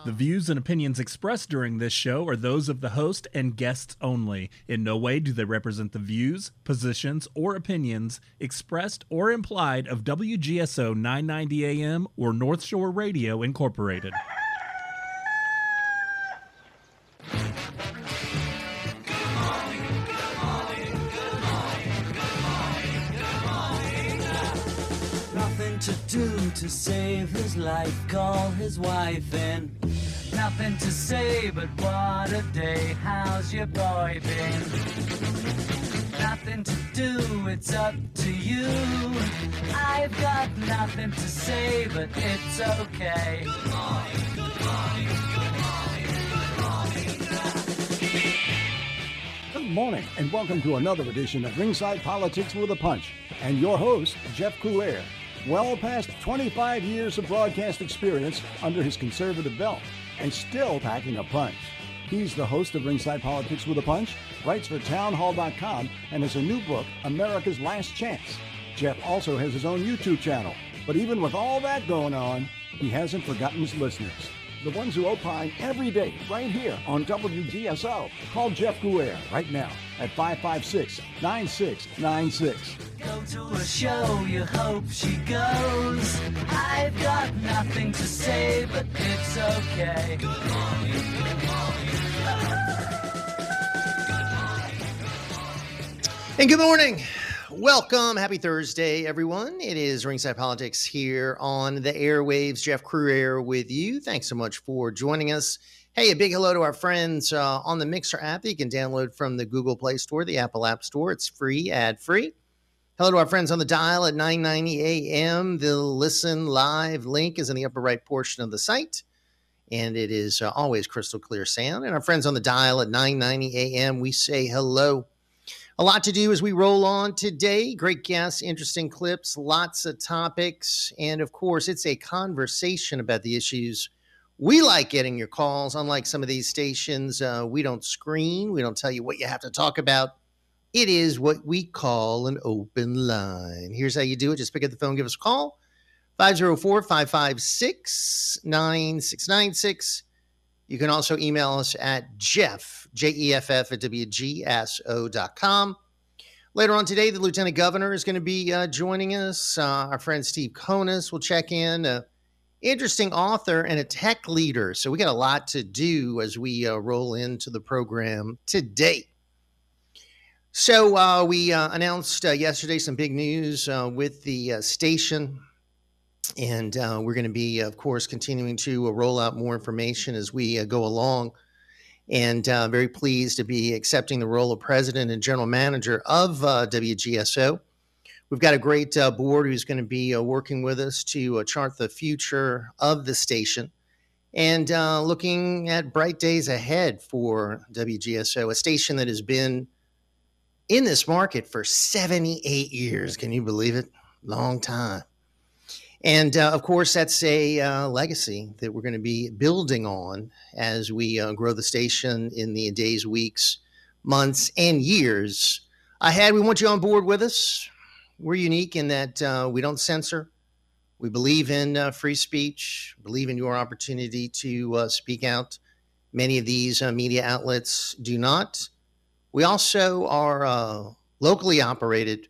The views and opinions expressed during this show are those of the host and guests only. In no way do they represent the views, positions, or opinions expressed or implied of WGSO 990 AM or North Shore Radio Incorporated. Nothing to do to save his life, call his wife in. Nothing to say but what a day, how's your boy been? Nothing to do, it's up to you. I've got nothing to say but it's okay. Good morning, good morning, good morning, good morning. Good morning and welcome to another edition of Ringside Politics with a Punch and your host, Jeff Coulier. Well past 25 years of broadcast experience under his conservative belt and still packing a punch. He's the host of Ringside Politics with a Punch, writes for townhall.com, and has a new book, America's Last Chance. Jeff also has his own YouTube channel, but even with all that going on, he hasn't forgotten his listeners. The ones who opine every day right here on WGSO. Call Jeff Coulier right now at 556-9696. Go to a show, you hope she goes. I've got nothing to say, but it's okay. Good morning, good morning. And good morning. Welcome. Happy Thursday, everyone. It is Ringside Politics here on the airwaves. Jeff Coulier with you. Thanks so much for joining us. Hey, a big hello to our friends on the Mixer app that you can download from the Google Play Store, the Apple App Store. It's free, ad-free. Hello to our friends on the dial at 990 AM. The Listen Live link is in the upper right portion of the site, and it is always crystal clear sound. And our friends on the dial at 990 AM, we say hello. A lot to do as we roll on today. Great guests, interesting clips, lots of topics. And of course, it's a conversation about the issues. We like getting your calls. Unlike some of these stations, we don't screen. We don't tell you what you have to talk about. It is what we call an open line. Here's how you do it. Just pick up the phone, give us a call. 504-556-9696. You can also email us at Jeff, Jeff, at WGSO.com. Later on today, the Lieutenant Governor is going to be joining us. Our friend Steve Konis will check in. Interesting author and a tech leader. So we got a lot to do as we roll into the program today. So we announced yesterday some big news with the station. And we're going to be, of course, continuing to roll out more information as we go along. And very pleased to be accepting the role of president and general manager of WGSO. We've got a great board who's going to be working with us to chart the future of the station and looking at bright days ahead for WGSO, a station that has been in this market for 78 years. Can you believe it? Long time. And, of course, that's a legacy that we're going to be building on as we grow the station in the days, weeks, months, and years ahead. We want you on board with us. We're unique in that we don't censor. We believe in free speech, believe in your opportunity to speak out. Many of these media outlets do not. We also are locally operated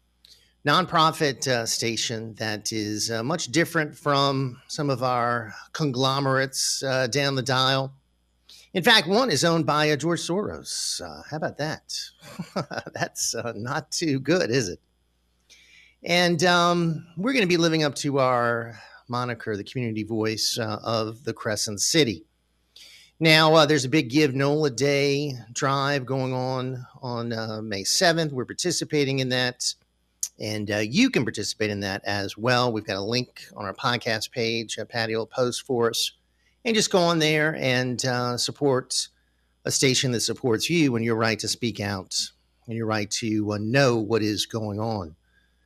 nonprofit station that is much different from some of our conglomerates down the dial. In fact, one is owned by George Soros. How about that? That's not too good, is it? And we're going to be living up to our moniker, the community voice of the Crescent City. Now, there's a big Give NOLA Day drive going on May 7th. We're participating in that. And you can participate in that as well. We've got a link on our podcast page. Patty will post for us. And just go on there and support a station that supports you and your right to speak out and your right to know what is going on.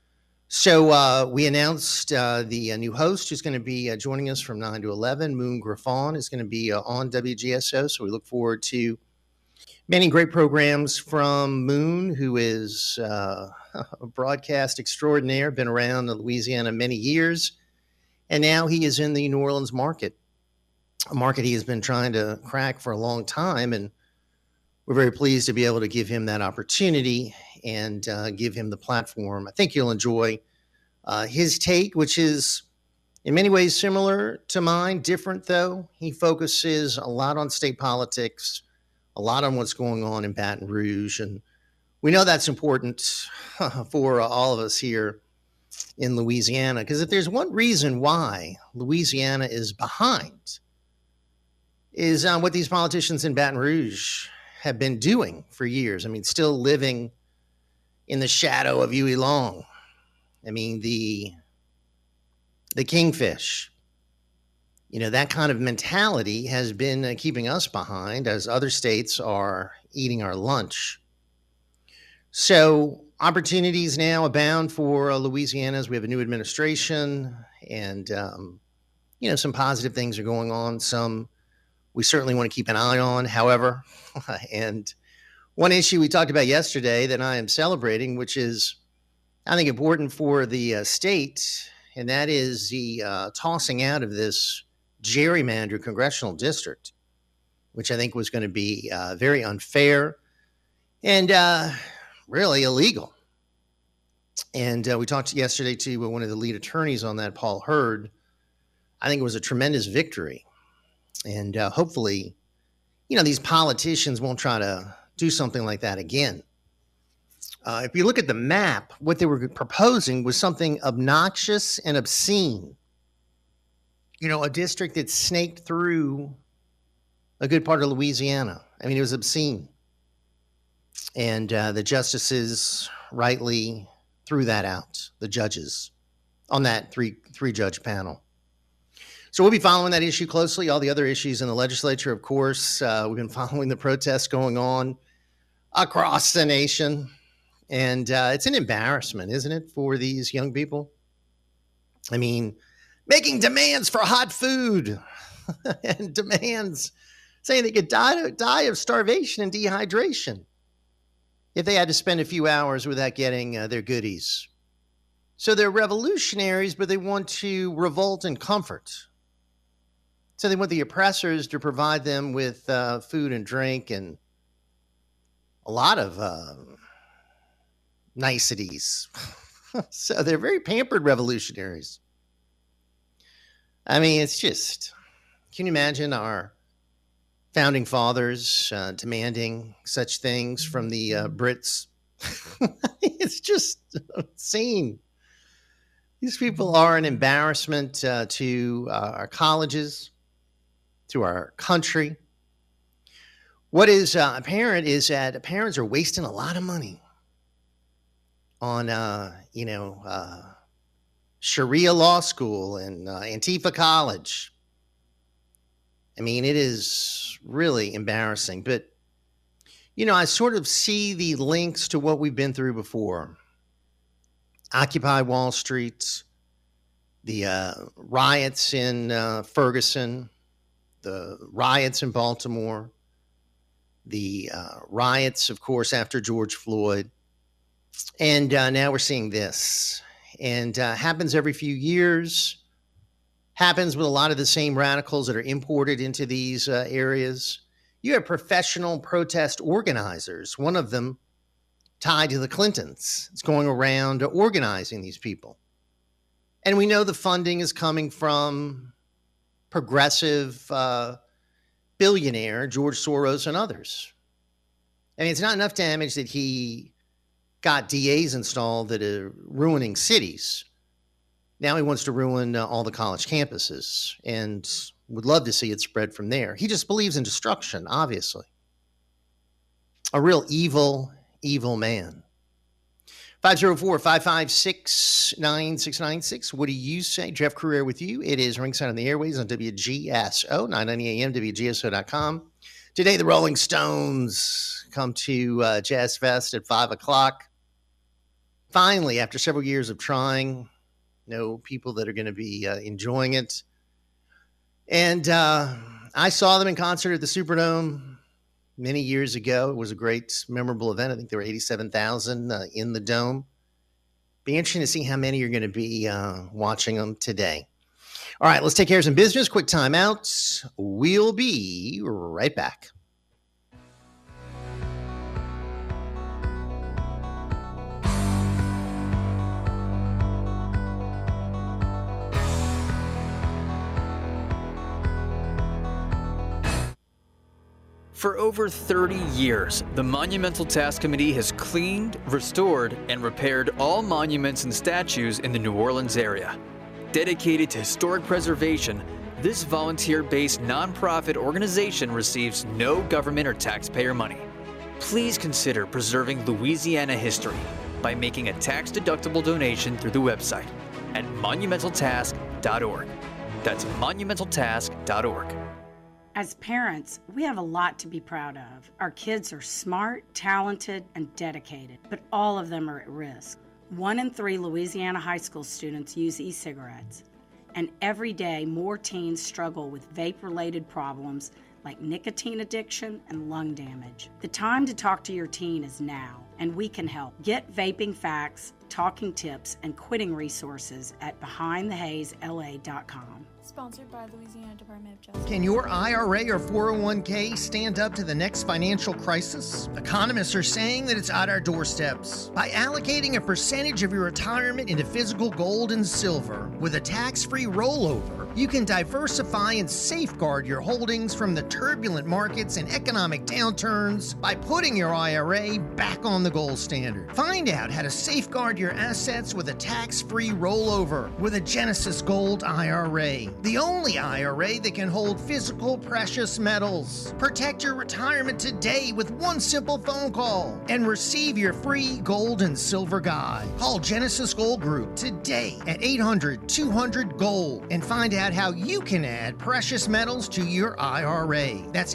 So we announced the new host who's going to be joining us from 9 to 11. Moon Griffon is going to be on WGSO. So we look forward to many great programs from Moon, who is a broadcast extraordinaire, been around Louisiana many years, and now he is in the New Orleans market. a market he has been trying to crack for a long time. And we're very pleased to be able to give him that opportunity and give him the platform. I think you'll enjoy his take, which is in many ways similar to mine, different though. He focuses a lot on state politics, a lot on what's going on in Baton Rouge. And we know that's important for all of us here in Louisiana, because if there's one reason why Louisiana is behind is what these politicians in Baton Rouge have been doing for years. I mean, still living in the shadow of Huey Long. I mean, the kingfish, that kind of mentality has been keeping us behind as other states are eating our lunch. So opportunities now abound for Louisiana as we have a new administration, and, some positive things are going on. Some we certainly want to keep an eye on, however. And one issue we talked about yesterday that I am celebrating, which is, I think, important for the state, and that is the tossing out of this gerrymandered congressional district, which I think was going to be very unfair and really illegal. And we talked yesterday to one of the lead attorneys on that, Paul Hurd. I think it was a tremendous victory. And hopefully, these politicians won't try to do something like that again. If you look at the map, what they were proposing was something obnoxious and obscene. A district that snaked through a good part of Louisiana. I mean, it was obscene. And the justices rightly threw that out, the judges, on that three-judge panel. So we'll be following that issue closely. All the other issues in the legislature, of course. We've been following the protests going on across the nation. And it's an embarrassment, isn't it, for these young people? I mean, making demands for hot food and demands saying they could die of starvation and dehydration if they had to spend a few hours without getting their goodies. So they're revolutionaries, but they want to revolt in comfort. So they want the oppressors to provide them with food and drink and a lot of niceties. So they're very pampered revolutionaries. I mean, it's just, can you imagine our founding fathers demanding such things from the Brits? It's just insane. These people are an embarrassment to our colleges, to our country. What is apparent is that parents are wasting a lot of money on, Sharia law school and Antifa college. I mean, it is really embarrassing. But, I sort of see the links to what we've been through before. Occupy Wall Street, the riots in Ferguson, the riots in Baltimore, the riots, of course, after George Floyd. And now we're seeing this. And happens every few years. Happens with a lot of the same radicals that are imported into these areas. You have professional protest organizers. One of them tied to the Clintons. It's going around organizing these people. And we know the funding is coming from progressive billionaire George Soros and others. I mean, it's not enough damage that he got DAs installed that are ruining cities. Now he wants to ruin all the college campuses and would love to see it spread from there. He just believes in destruction, obviously. A real evil, evil man. 504-556-9696. What do you say? Jeff Crouere with you. It is Ringside on the Airways on WGSO, 990 AM, WGSO.com. Today, the Rolling Stones come to Jazz Fest at 5 o'clock. Finally, after several years of trying, people that are going to be enjoying it. And I saw them in concert at the Superdome many years ago. It was a great, memorable event. I think there were 87,000 in the dome. Be interesting to see how many are going to be watching them today. All right, let's take care of some business. Quick timeouts. We'll be right back. For over 30 years, the Monumental Task Committee has cleaned, restored, and repaired all monuments and statues in the New Orleans area. Dedicated to historic preservation, this volunteer-based nonprofit organization receives no government or taxpayer money. Please consider preserving Louisiana history by making a tax-deductible donation through the website at monumentaltask.org. That's monumentaltask.org. As parents, we have a lot to be proud of. Our kids are smart, talented, and dedicated, but all of them are at risk. 1 in 3 Louisiana high school students use e-cigarettes, and every day more teens struggle with vape-related problems like nicotine addiction and lung damage. The time to talk to your teen is now, and we can help. Get vaping facts, talking tips, and quitting resources at BehindTheHazesLA.com. Sponsored by Louisiana Department of Justice. Can your IRA or 401k stand up to the next financial crisis? Economists are saying that it's at our doorsteps. By allocating a percentage of your retirement into physical gold and silver with a tax-free rollover, you can diversify and safeguard your holdings from the turbulent markets and economic downturns by putting your IRA back on the gold standard. Find out how to safeguard your assets with a tax-free rollover with a Genesis Gold IRA. The only IRA that can hold physical precious metals. Protect your retirement today with one simple phone call and receive your free gold and silver guide. Call Genesis Gold Group today at 800-200-GOLD and find out how you can add precious metals to your IRA. That's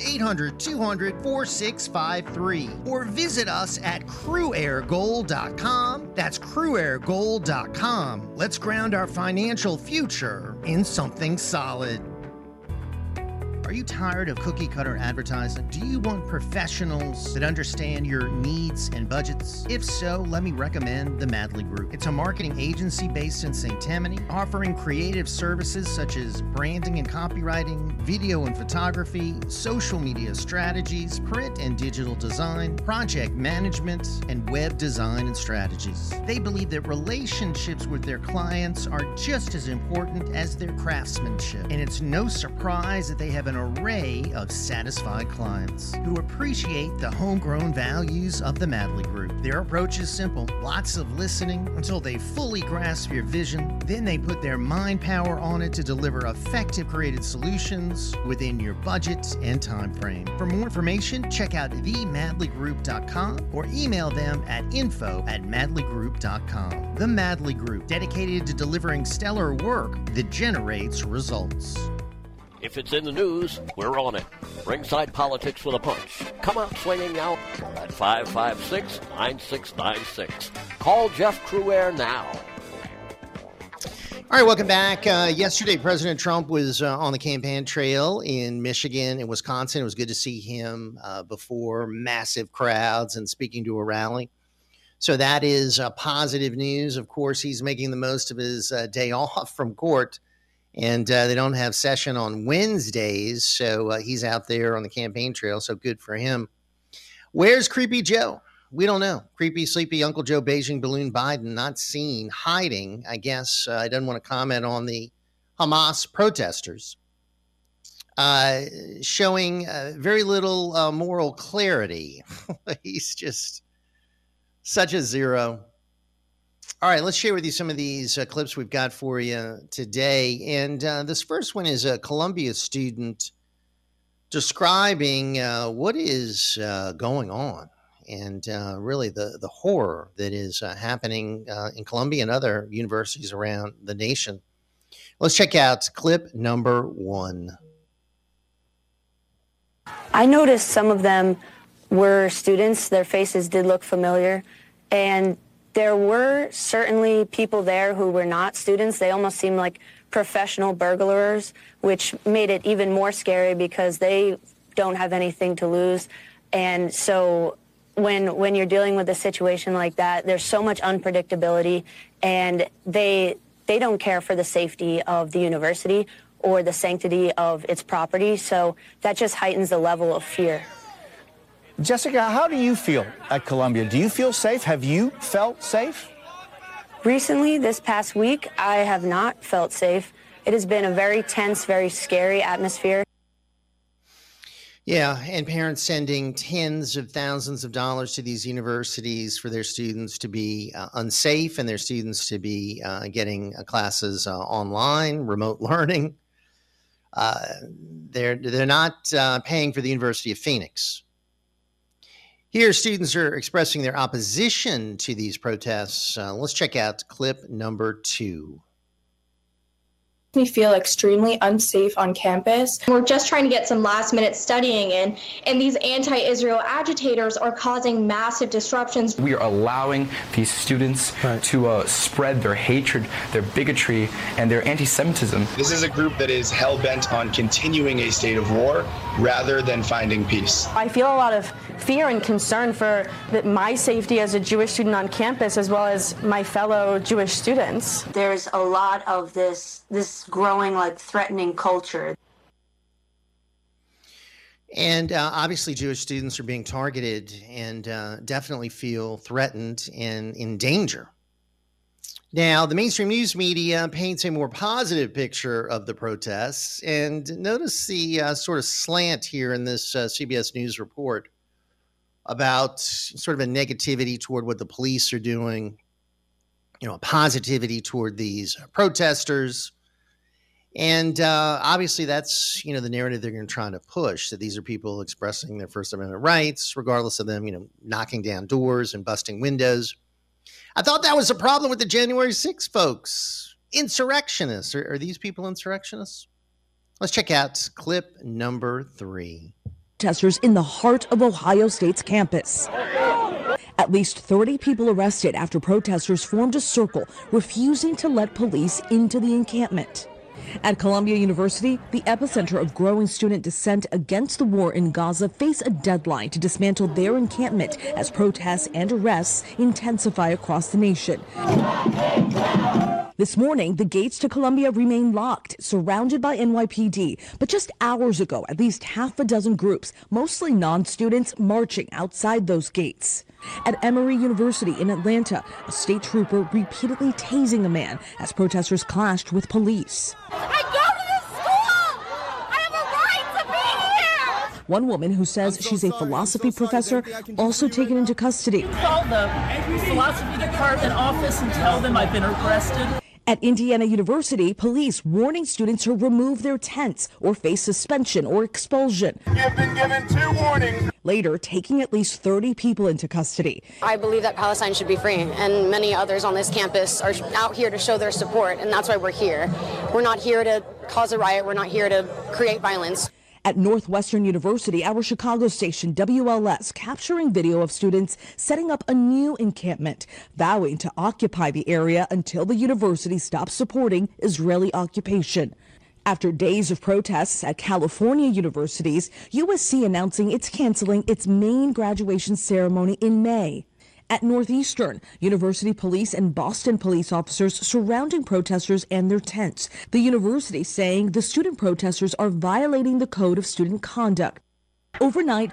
800-200-4653. Or visit us at CrewAirGold.com. That's CrewAirGold.com. Let's ground our financial future in something solid. Are you tired of cookie cutter advertising? Do you want professionals that understand your needs and budgets? If so, let me recommend the Madley Group. It's a marketing agency based in St. Tammany, offering creative services such as branding and copywriting, video and photography, social media strategies, print and digital design, project management, and web design and strategies. They believe that relationships with their clients are just as important as their craftsmanship, and it's no surprise that they have an array of satisfied clients who appreciate the homegrown values of the Madley Group. Their approach is simple: lots of listening until they fully grasp your vision. Then they put their mind power on it to deliver effective creative solutions within your budget and time frame. For more information, check out themadleygroup.com or email them at info@madleygroup.com. The Madley Group, dedicated to delivering stellar work that generates results. If it's in the news, we're on it. Ringside Politics with a Punch. Come out swinging now at 556-9696. Call Jeff Crouere now. All right, welcome back. Yesterday, President Trump was on the campaign trail in Michigan and Wisconsin. It was good to see him before massive crowds and speaking to a rally. So that is positive news. Of course, he's making the most of his day off from court. And they don't have session on Wednesdays, so he's out there on the campaign trail, so good for him. Where's Creepy Joe? We don't know. Creepy, sleepy Uncle Joe Beijing Balloon Biden, not seen, hiding. I guess he doesn't want to comment on the Hamas protesters, showing very little moral clarity. He's just such a zero. All right, let's share with you some of these clips we've got for you today. And this first one is a Columbia student describing what is going on and really the horror that is happening in Columbia and other universities around the nation. Let's check out clip number 1. I noticed some of them were students. Their faces did look familiar. And there were certainly people there who were not students. They almost seemed like professional burglars, which made it even more scary because they don't have anything to lose. And so when you're dealing with a situation like that, there's so much unpredictability, and they they don't care for the safety of the university or the sanctity of its property. So that just heightens the level of fear. Jessica, how do you feel at Columbia? Do you feel safe? Have you felt safe? Recently, this past week, I have not felt safe. It has been a very tense, very scary atmosphere. Yeah, and parents sending tens of thousands of dollars to these universities for their students to be unsafe and their students to be getting classes online, remote learning. They're not paying for the University of Phoenix. Here, students are expressing their opposition to these protests. Let's check out clip number 2. Me feel extremely unsafe on campus. We're just trying to get some last-minute studying in, and these anti-Israel agitators are causing massive disruptions. We are allowing these students to spread their hatred, their bigotry, and their anti-Semitism. This is a group that is hell-bent on continuing a state of war rather than finding peace. I feel a lot of fear and concern for my safety as a Jewish student on campus, as well as my fellow Jewish students. There's a lot of this growing, like, threatening culture. And obviously Jewish students are being targeted and definitely feel threatened and in danger. Now, the mainstream news media paints a more positive picture of the protests. And notice the sort of slant here in this CBS News report about sort of a negativity toward what the police are doing, a positivity toward these protesters. And obviously that's, the narrative they're going to try to push, that these are people expressing their First Amendment rights, regardless of them, knocking down doors and busting windows. I thought that was a problem with the January 6th folks. Insurrectionists. Are these people insurrectionists? Let's check out clip number 3. Protesters in the heart of Ohio State's campus. At least 30 people arrested after protesters formed a circle, refusing to let police into the encampment. At Columbia University, the epicenter of growing student dissent against the war in Gaza, face a deadline to dismantle their encampment as protests and arrests intensify across the nation. This morning, the gates to Columbia remain locked, surrounded by NYPD. But just hours ago, at least half a dozen groups, mostly non-students, marching outside those gates. At Emory University in Atlanta, a state trooper repeatedly tasing a man as protesters clashed with police. I go to this school! I have a right to be here! One woman who says she's a philosophy professor also taken into custody. Call the philosophy department office and tell them I've been arrested. At Indiana University, police warning students to remove their tents or face suspension or expulsion. You've been given 2 warnings. Later, taking at least 30 people into custody. I believe that Palestine should be free, and many others on this campus are out here to show their support, and that's why we're here. We're not here to cause a riot. We're not here to create violence. At Northwestern University, our Chicago station WLS capturing video of students setting up a new encampment, vowing to occupy the area until the university stops supporting Israeli occupation. After days of protests at California universities, USC announcing it's canceling its main graduation ceremony in May. At Northeastern, university police and Boston police officers surrounding protesters and their tents. The university saying the student protesters are violating the code of student conduct. Overnight.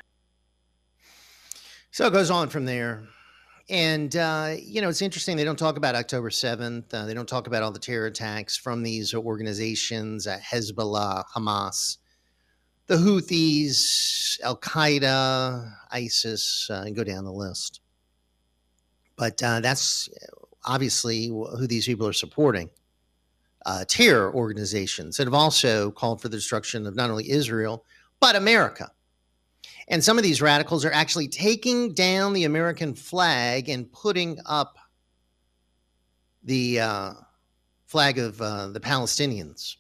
So it goes on from there. And, it's interesting. They don't talk about October 7th. They don't talk about all the terror attacks from these organizations, Hezbollah, Hamas, the Houthis, Al-Qaeda, ISIS, and go down the list. But that's obviously who these people are supporting. Terror organizations that have also called for the destruction of not only Israel, but America. And some of these radicals are actually taking down the American flag and putting up the flag of the Palestinians.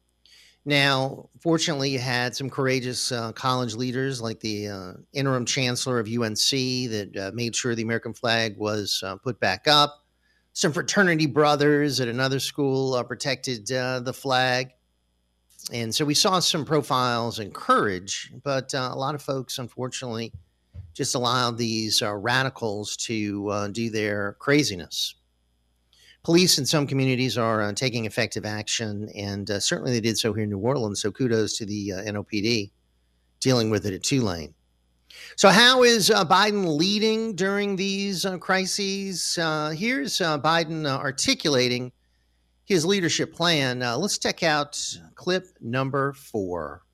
Now, fortunately, you had some courageous college leaders like the interim chancellor of UNC that made sure the American flag was put back up. Some fraternity brothers at another school protected the flag. And so we saw some profiles and courage, but a lot of folks, unfortunately, just allowed these radicals to do their craziness. Police in some communities are taking effective action, and certainly they did so here in New Orleans. So kudos to the NOPD dealing with it at Tulane. So how is Biden leading during these crises? Here's Biden articulating his leadership plan. Let's check out clip number 4.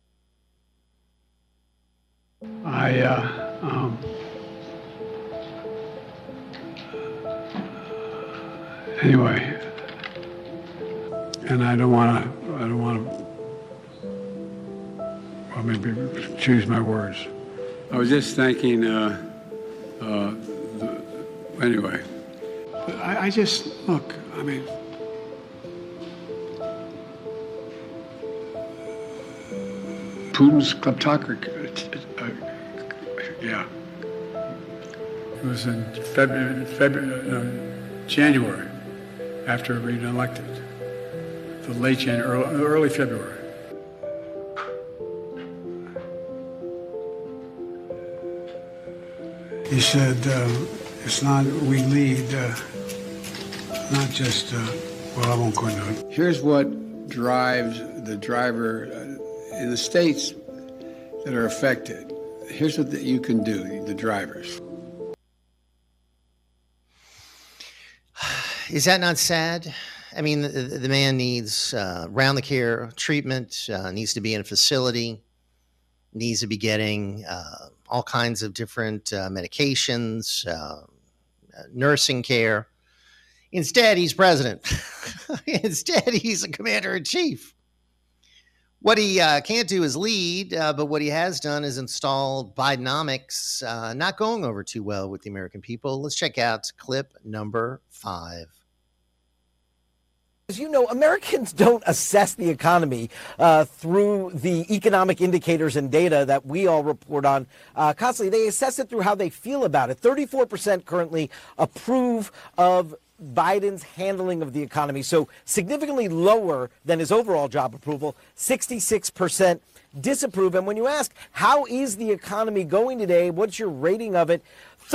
Anyway, and I don't want to, well, maybe choose my words. I was just thinking, anyway, I just, look, I mean, Putin's kleptocracy, yeah. It was in January, after being elected, the late January, early February. He said, it's not, we lead, not just, well, I won't go into it. Here's what drives the driver in the states that are affected. Here's what you can do, the drivers. Is that not sad? I mean, the man needs round-the-care treatment, needs to be in a facility, needs to be getting all kinds of different medications, nursing care. Instead, he's president. Instead, he's a commander-in-chief. What he can't do is lead, but what he has done is installed Bidenomics, not going over too well with the American people. Let's check out clip number 5. As you know, Americans don't assess the economy through the economic indicators and data that we all report on constantly. They assess it through how they feel about it. 34% currently approve of Biden's handling of the economy, so significantly lower than his overall job approval. 66% disapprove. And when you ask, how is the economy going today? What's your rating of it?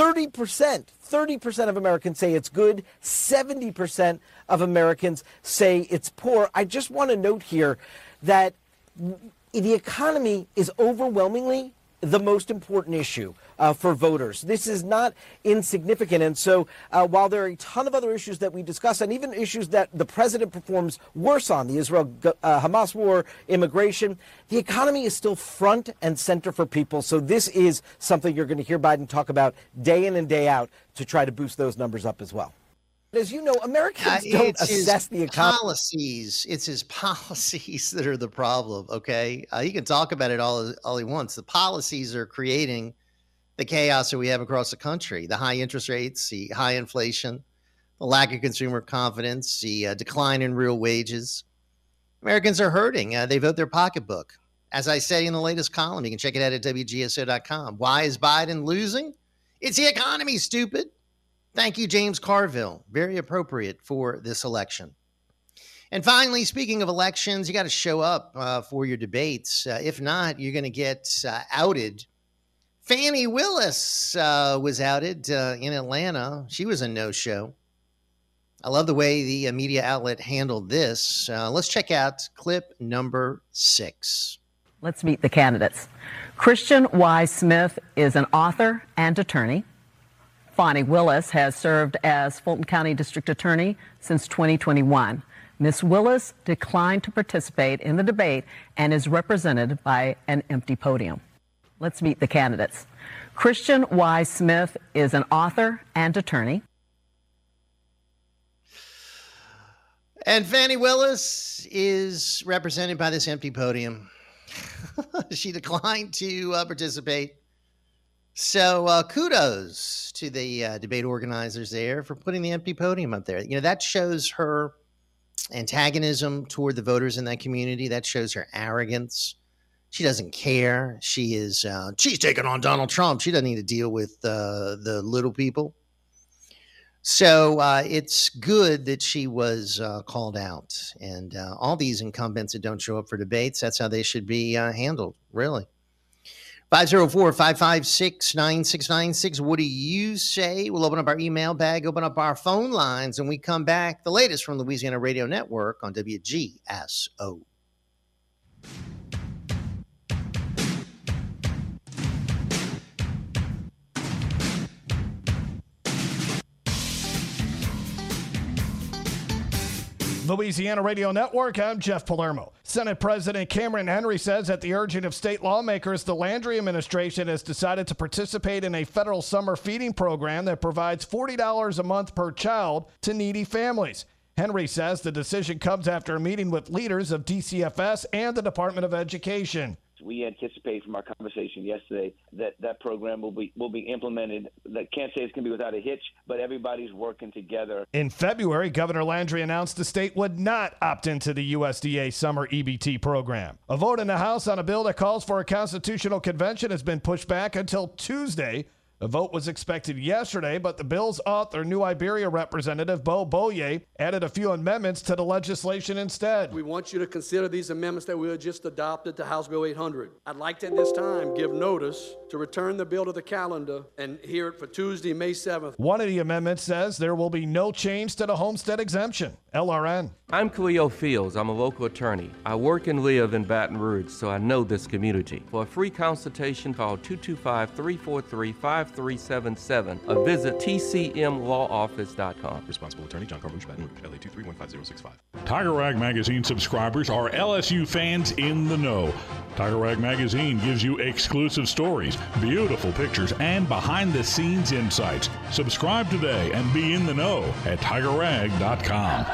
30% of Americans say it's good. 70% of Americans say it's poor. I just want to note here that the economy is overwhelmingly the most important issue for voters. This is not insignificant. And so while there are a ton of other issues that we discuss, and even issues that the president performs worse on, the Israel-Hamas war, immigration, the economy is still front and center for people. So this is something you're going to hear Biden talk about day in and day out to try to boost those numbers up as well. As you know, Americans don't assess the economy. It's his policies that are the problem, okay? He can talk about it all he wants. The policies are creating the chaos that we have across the country. The high interest rates, the high inflation, the lack of consumer confidence, the decline in real wages. Americans are hurting. They vote their pocketbook. As I say in the latest column, you can check it out at WGSO.com. Why is Biden losing? It's the economy, stupid. Thank you, James Carville. Very appropriate for this election. And finally, speaking of elections, you got to show up for your debates. If not, you're going to get outed. Fani Willis was outed in Atlanta. She was a no-show. I love the way the media outlet handled this. Let's check out clip number 6. Let's meet the candidates. Christian Y. Smith is an author and attorney. Fani Willis has served as Fulton County District Attorney since 2021. Ms. Willis declined to participate in the debate and is represented by an empty podium. Let's meet the candidates. Christian Y. Smith is an author and attorney. And Fani Willis is represented by this empty podium. She declined to participate. So kudos to the debate organizers there for putting the empty podium up there. You know, that shows her antagonism toward the voters in that community. That shows her arrogance. She doesn't care. She's taking on Donald Trump. She doesn't need to deal with the little people. So it's good that she was called out. And all these incumbents that don't show up for debates, that's how they should be handled, really. 504-556-9696. What do you say? We'll open up our email bag, open up our phone lines, and we come back. The latest from Louisiana Radio Network on WGSO. Louisiana Radio Network, I'm Jeff Palermo. Senate President Cameron Henry says at the urging of state lawmakers, the Landry administration has decided to participate in a federal summer feeding program that provides $40 a month per child to needy families. Henry says the decision comes after a meeting with leaders of DCFS and the Department of Education. We anticipate from our conversation yesterday that that program will be implemented. I can't say it's going to be without a hitch, but everybody's working together. In February, Governor Landry announced the state would not opt into the USDA summer EBT program. A vote in the House on a bill that calls for a constitutional convention has been pushed back until Tuesday. The vote was expected yesterday, but the bill's author, New Iberia Representative Bo Boye, added a few amendments to the legislation instead. We want you to consider these amendments that we just adopted to House Bill 800. I'd like to at this time give notice to return the bill to the calendar and hear it for Tuesday, May 7th. One of the amendments says there will be no change to the homestead exemption. LRN. I'm Khalil Fields. I'm a local attorney. I work and live in Baton Rouge, so I know this community. For a free consultation, call 225-343-5377 or visit tcmlawoffice.com. Responsible attorney John Carmouche, Baton Rouge, LA 2315065. Tiger Rag Magazine subscribers are LSU fans in the know. Tiger Rag Magazine gives you exclusive stories, beautiful pictures, and behind-the-scenes insights. Subscribe today and be in the know at tigerrag.com.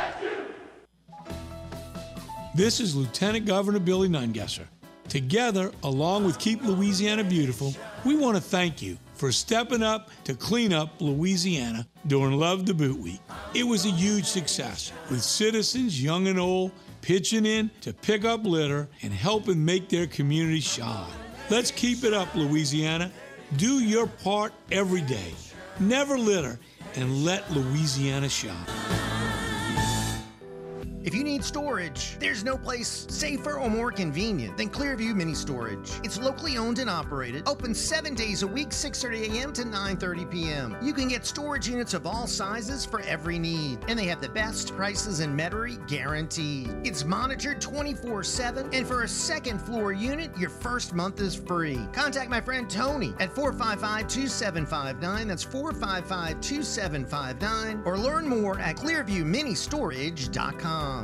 This is Lieutenant Governor Billy Nungesser. Together, along with Keep Louisiana Beautiful, we want to thank you for stepping up to clean up Louisiana during Love the Boot Week. It was a huge success, with citizens, young and old, pitching in to pick up litter and helping make their community shine. Let's keep it up, Louisiana. Do your part every day. Never litter, and let Louisiana shine. If you need storage, there's no place safer or more convenient than Clearview Mini Storage. It's locally owned and operated, open 7 days a week, 6:30 a.m. to 9:30 p.m. You can get storage units of all sizes for every need, and they have the best prices in Metairie guaranteed. It's monitored 24/7, and for a second floor unit, your first month is free. Contact my friend Tony at 455-2759. That's 455-2759, or learn more at ClearviewMiniStorage.com.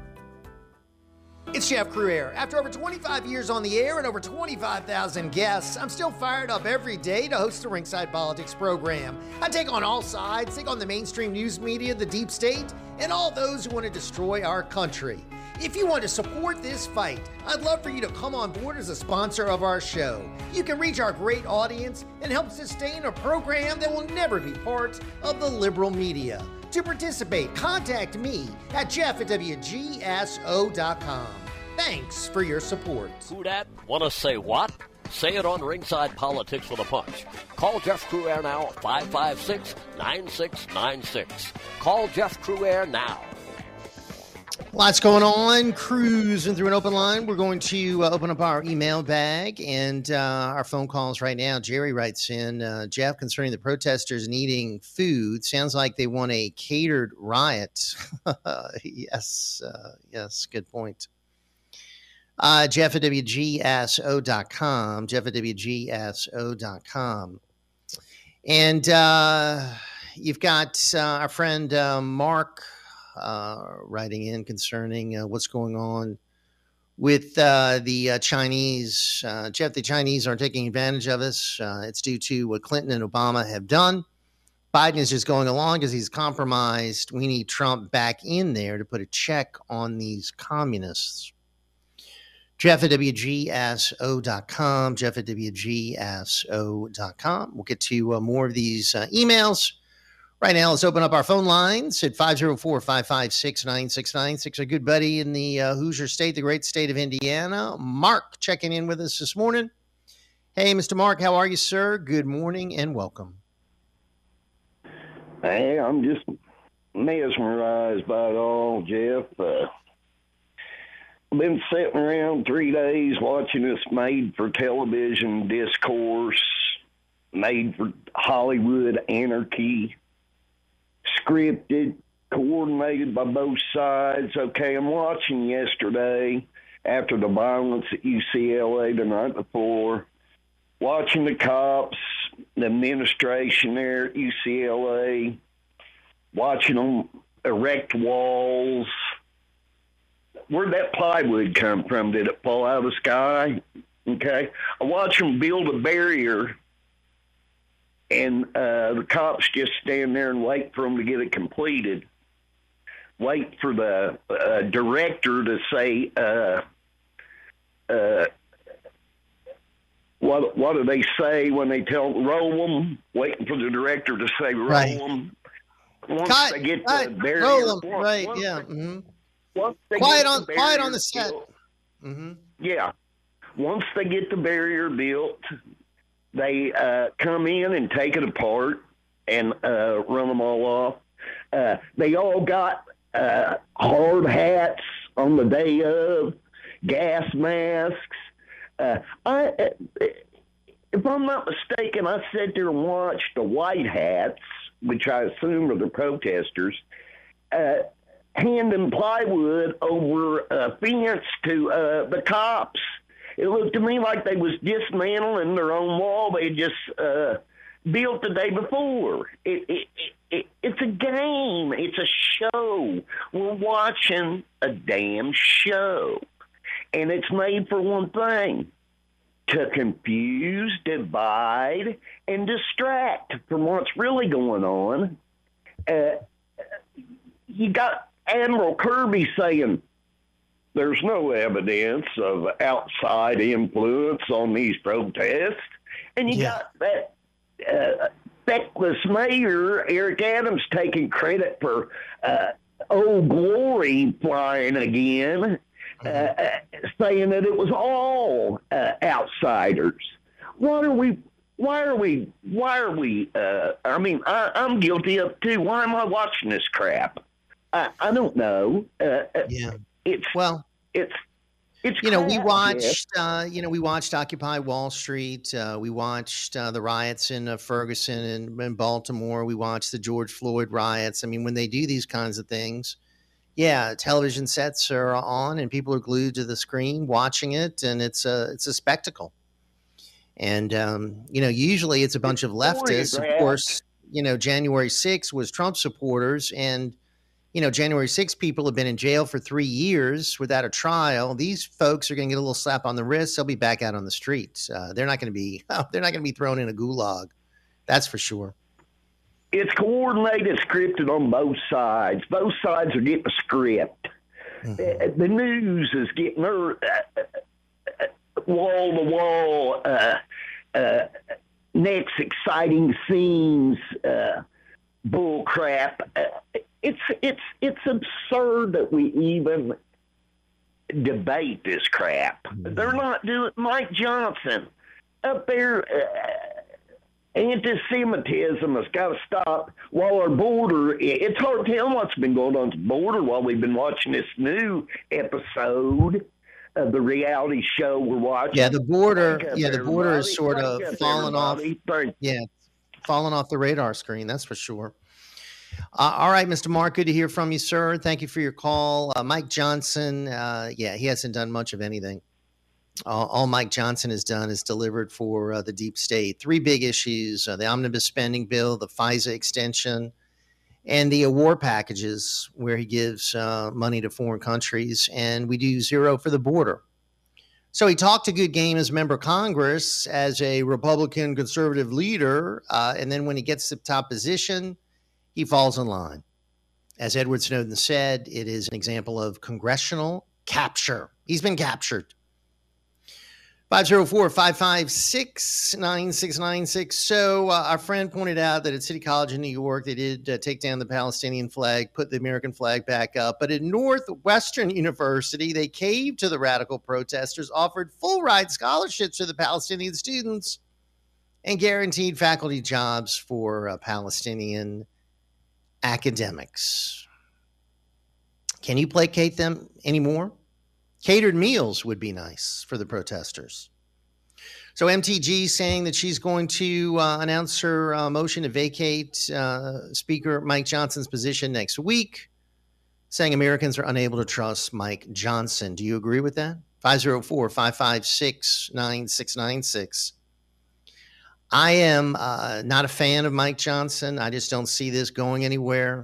It's Jeff Cruaire. After over 25 years on the air and over 25,000 guests, I'm still fired up every day to host the Ringside Politics program. I take on all sides, take on the mainstream news media, the deep state, and all those who want to destroy our country. If you want to support this fight, I'd love for you to come on board as a sponsor of our show. You can reach our great audience and help sustain a program that will never be part of the liberal media. To participate, contact me at jeff@wgso.com. Thanks for your support. Who dat? Want to say what? Say it on Ringside Politics with a Punch. Call Jeff Cruaire now at 556-9696. Call Jeff Cruaire now. Lots going on. Cruising through an open line. We're going to open up our email bag and our phone calls right now. Jerry writes in, Jeff, concerning the protesters needing food, sounds like they want a catered riot. Yes, good point. Jeff at WGSO.com. Jeff at WGSO.com. And you've got our friend Mark writing in concerning what's going on with the Chinese. Jeff, the Chinese are taking advantage of us. It's due to what Clinton and Obama have done. Biden is just going along because he's compromised. We need Trump back in there to put a check on these communists. Jeff at WGSO.com. Jeff at WGSO.com. We'll get to more of these emails. Right now, let's open up our phone lines at 504-556-9696. Our good buddy in the Hoosier State, the great state of Indiana, Mark, checking in with us this morning. Hey, Mr. Mark, how are you, sir? Good morning and welcome. Hey, I'm just mesmerized by it all, Jeff. been sitting around 3 days watching this made-for-television discourse, made-for-Hollywood anarchy, scripted, coordinated by both sides. Okay, I'm watching yesterday after the violence at UCLA the night before, watching the cops, the administration there at UCLA, watching them erect walls. Where'd that plywood come from? Did it fall out of the sky? Okay. I watch them build a barrier, and the cops just stand there and wait for them to get it completed. Wait for the director to say, what do they say when they tell roll them? Waiting for the director to say roll them. Once they get the barrier, roll them. Right? Yeah. Mm-hmm. Quiet on the set. Mm-hmm. Yeah. Once they get the barrier built, they come in and take it apart and run them all off. They all got hard hats on the day of, gas masks. If I'm not mistaken, I sat there and watched the white hats, which I assume are the protesters, handing plywood over a fence to the cops. It looked to me like they was dismantling their own wall they just built the day before. It's a game. It's a show. We're watching a damn show. And it's made for one thing, to confuse, divide, and distract from what's really going on. You got Admiral Kirby saying there's no evidence of outside influence on these protests. And you got that feckless mayor, Eric Adams, taking credit for Old Glory flying again, saying that it was all outsiders. Why are we, I mean, I'm guilty of too. Why am I watching this crap? I don't know. It's we watched Occupy Wall Street. We watched the riots in Ferguson and Baltimore. We watched the George Floyd riots. I mean, when they do these kinds of things, television sets are on and people are glued to the screen watching it, and it's a spectacle. And usually it's a bunch of leftists. Of course, January 6th was Trump supporters, and January 6th people have been in jail for 3 years without a trial. These folks are going to get a little slap on the wrist. They'll be back out on the streets. They're not going to be thrown in a gulag. That's for sure. It's coordinated, scripted on both sides. Both sides are getting a script. Mm-hmm. The news is getting their wall-to-wall, next exciting scenes, bull crap. It's absurd that we even debate this crap. Mm-hmm. They're not doing Mike Johnson up there. Anti-Semitism has got to stop while our border. It's hard to tell what's been going on at the border while we've been watching this new episode of the reality show we're watching. Yeah, the border. The border is sort of falling off. Falling off the radar screen. That's for sure. All right, Mr. Mark, good to hear from you, sir. Thank you for your call. Mike Johnson, he hasn't done much of anything. All Mike Johnson has done is delivered for the deep state. 3 big issues, the omnibus spending bill, the FISA extension, and the war packages where he gives money to foreign countries, and we do 0 for the border. So he talked a good game as a member of Congress, as a Republican conservative leader, and then when he gets to the top position, he falls in line. As Edward Snowden said, it is an example of congressional capture. He's been captured. 504-556-9696. So our friend pointed out that at City College in New York, they did take down the Palestinian flag, put the American flag back up. But at Northwestern University, they caved to the radical protesters, offered full-ride scholarships to the Palestinian students, and guaranteed faculty jobs for Palestinian academics. Can you placate them anymore? Catered meals would be nice for the protesters. So MTG saying that she's going to announce her motion to vacate Speaker Mike Johnson's position next week, saying Americans are unable to trust Mike Johnson. Do you agree with that? 504-556-9696. I am not a fan of Mike Johnson. I just don't see this going anywhere.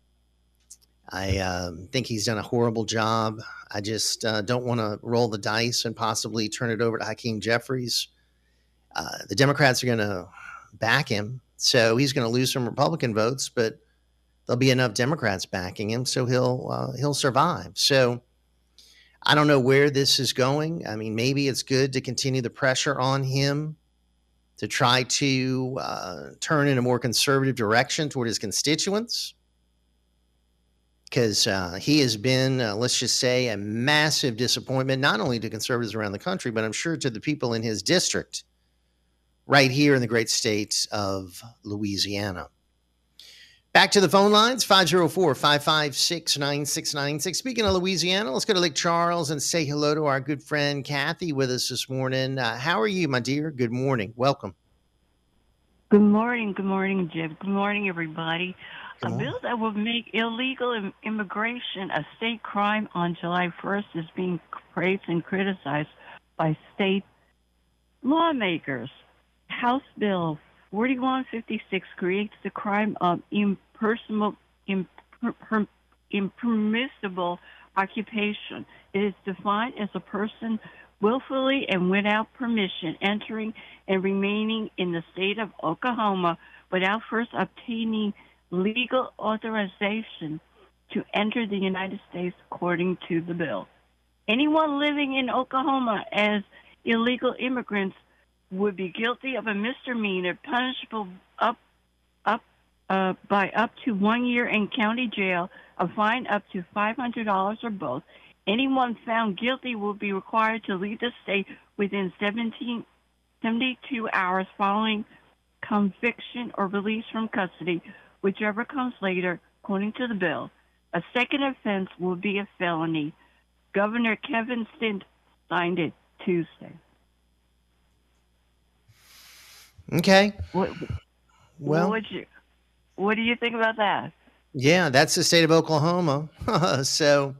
I think he's done a horrible job. I just don't want to roll the dice and possibly turn it over to Hakeem Jeffries. The Democrats are going to back him, so he's going to lose some Republican votes, but there'll be enough Democrats backing him, so he'll survive. So I don't know where this is going. I mean, maybe it's good to continue the pressure on him to try to turn in a more conservative direction toward his constituents, because he has been, let's just say, a massive disappointment, not only to conservatives around the country, but I'm sure to the people in his district right here in the great state of Louisiana. Back to the phone lines, 504-556-9696. Speaking of Louisiana, let's go to Lake Charles and say hello to our good friend Kathy with us this morning. How are you, my dear? Good morning. Welcome. Good morning. Good morning, Jeff. Good morning, everybody. A bill that will make illegal immigration a state crime on July 1st is being praised and criticized by state lawmakers. House Bill 4156 creates the crime of impermissible occupation. It is defined as a person willfully and without permission entering and remaining in the state of Oklahoma without first obtaining legal authorization to enter the United States, according to the bill. Anyone living in Oklahoma as illegal immigrants would be guilty of a misdemeanor punishable by up to 1 year in county jail, a fine up to $500 or both. Anyone found guilty will be required to leave the state within 72 hours following conviction or release from custody, whichever comes later, according to the bill. A second offense will be a felony. Governor Kevin Stitt signed it Tuesday. Okay. What do you think about that? Yeah, that's the state of Oklahoma. So,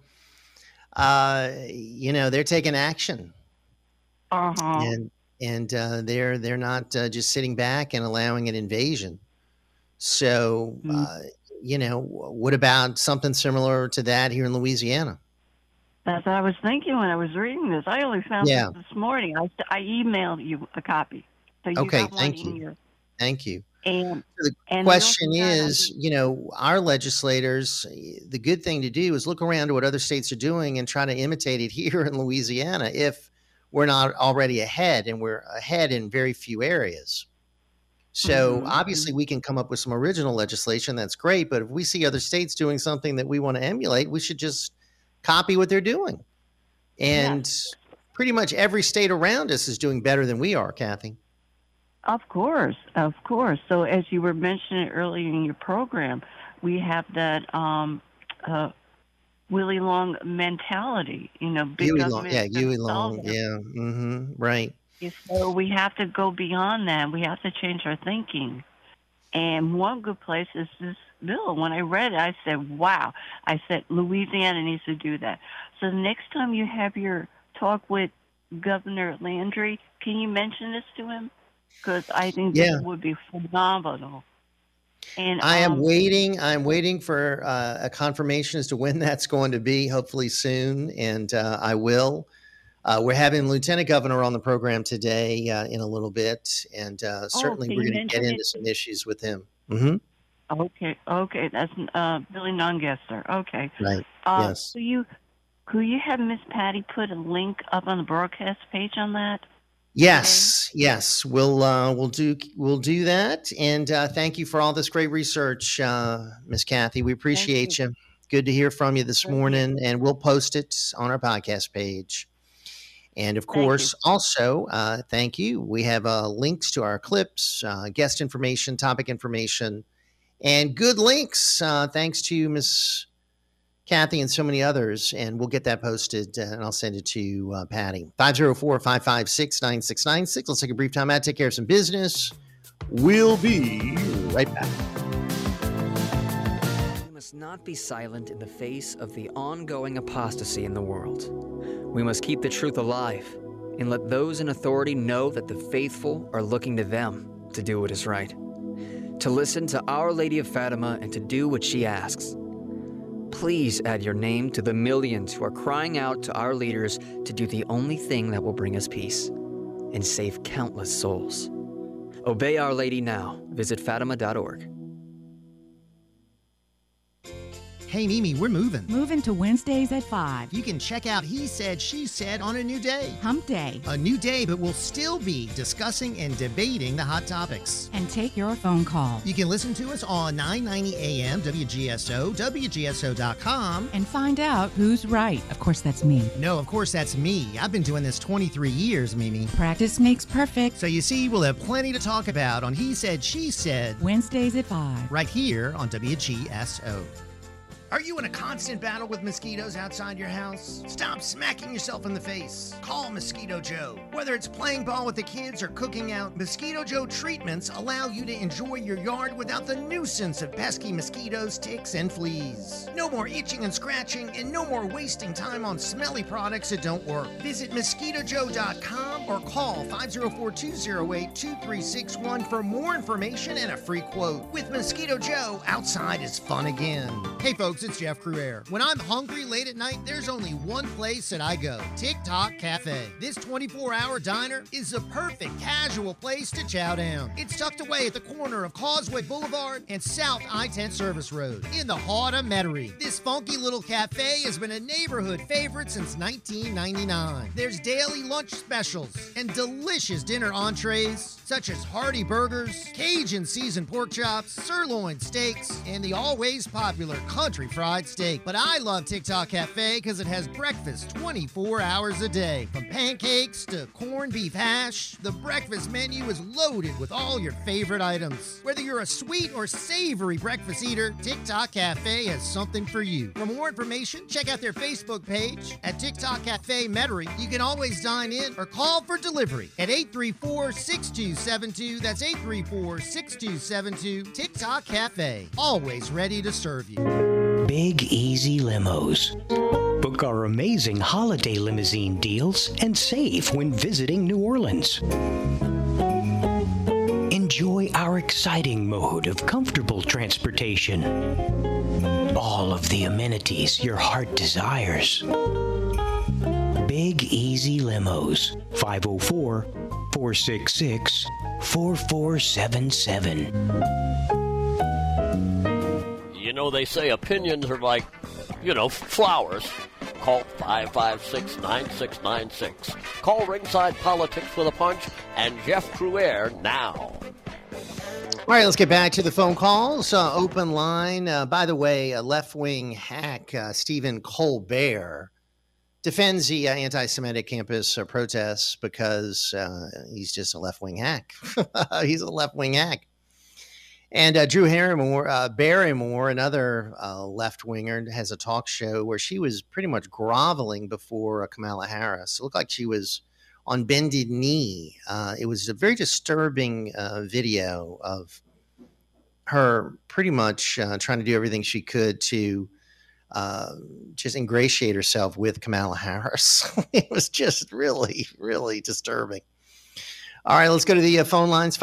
they're taking action. Uh-huh. And they're not just sitting back and allowing an invasion. So, what about something similar to that here in Louisiana? That's what I was thinking when I was reading this. I only found this morning. I emailed you a copy. So you okay, got one thank in you. your... Thank you. And the question is, our legislators, the good thing to do is look around to what other states are doing and try to imitate it here in Louisiana if we're not already ahead, and we're ahead in very few areas. So obviously we can come up with some original legislation. That's great. But if we see other states doing something that we want to emulate, we should just copy what they're doing. And pretty much every state around us is doing better than we are, Kathy. Of course. So as you were mentioning earlier in your program, we have that Willie Long mentality, big Huey government. Long, yeah, right. So we have to go beyond that. We have to change our thinking. And one good place is this bill. When I read it, I said, wow. I said, Louisiana needs to do that. So the next time you have your talk with Governor Landry, can you mention this to him? Because I think this would be phenomenal. And I'm waiting for a confirmation as to when that's going to be, hopefully soon, and I will. We're having Lieutenant Governor on the program today in a little bit, and certainly we're going to get into some issues with him. Mm-hmm. Okay, that's Billy Nungesser. Okay, right. Yes. Could you have Miss Patty put a link up on the broadcast page on that? Yes, we'll do that, and thank you for all this great research, Miss Kathy. We appreciate you. Good to hear from you this morning, and we'll post it on our podcast page. And of course, also, thank you. We have links to our clips, guest information, topic information, and good links. Thanks to Miss Kathy, and so many others, and we'll get that posted, and I'll send it to Patty. 504-556-9696. Let's take a brief time out, take care of some business. We'll be right back. We must not be silent in the face of the ongoing apostasy in the world. We must keep the truth alive and let those in authority know that the faithful are looking to them to do what is right, to listen to Our Lady of Fatima and to do what she asks. Please add your name to the millions who are crying out to our leaders to do the only thing that will bring us peace and save countless souls. Obey Our Lady now. Visit Fatima.org. Hey, Mimi, we're moving. Moving to Wednesdays at 5. You can check out He Said, She Said on a new day. Hump Day. A new day, but we'll still be discussing and debating the hot topics. And take your phone call. You can listen to us on 990 AM, WGSO, WGSO.com. And find out who's right. Of course, that's me. No, of course, that's me. I've been doing this 23 years, Mimi. Practice makes perfect. So you see, we'll have plenty to talk about on He Said, She Said. Wednesdays at 5. Right here on WGSO. Are you in a constant battle with mosquitoes outside your house? Stop smacking yourself in the face. Call Mosquito Joe. Whether it's playing ball with the kids or cooking out, Mosquito Joe treatments allow you to enjoy your yard without the nuisance of pesky mosquitoes, ticks, and fleas. No more itching and scratching, and no more wasting time on smelly products that don't work. Visit MosquitoJoe.com or call 504-208-2361 for more information and a free quote. With Mosquito Joe, outside is fun again. Hey folks, it's Jeff Cruaire. When I'm hungry late at night, there's only one place that I go, TikTok Cafe. This 24-hour diner is the perfect casual place to chow down. It's tucked away at the corner of Causeway Boulevard and South I-10 Service Road in the heart of Metairie. This funky little cafe has been a neighborhood favorite since 1999. There's daily lunch specials and delicious dinner entrees such as hearty burgers, Cajun seasoned pork chops, sirloin steaks, and the always popular country fried steak. But I love TikTok Cafe because it has breakfast 24 hours a day. From pancakes to corned beef hash, the breakfast menu is loaded with all your favorite items. Whether you're a sweet or savory breakfast eater, TikTok Cafe has something for you. For more information, check out their Facebook page at TikTok Cafe Metairie. You can always dine in or call for delivery at 834-6272. That's 834-6272. TikTok Cafe, always ready to serve you. Big Easy Limos. Book our amazing holiday limousine deals and save when visiting New Orleans. Enjoy our exciting mode of comfortable transportation. All of the amenities your heart desires. Big Easy Limos. 504-466-4477. You know, they say opinions are like, flowers. Call 556-9696. Call Ringside Politics with a Punch and Jeff Cruaire now. All right, let's get back to the phone calls. Open line. By the way, left-wing hack Stephen Colbert defends the anti-Semitic campus protests because he's just a left-wing hack. He's a left-wing hack. And Drew Barrymore, another left-winger, has a talk show where she was pretty much groveling before Kamala Harris. It looked like she was on bended knee. It was a very disturbing video of her pretty much trying to do everything she could to just ingratiate herself with Kamala Harris. It was just really, really disturbing. All right, let's go to the phone lines,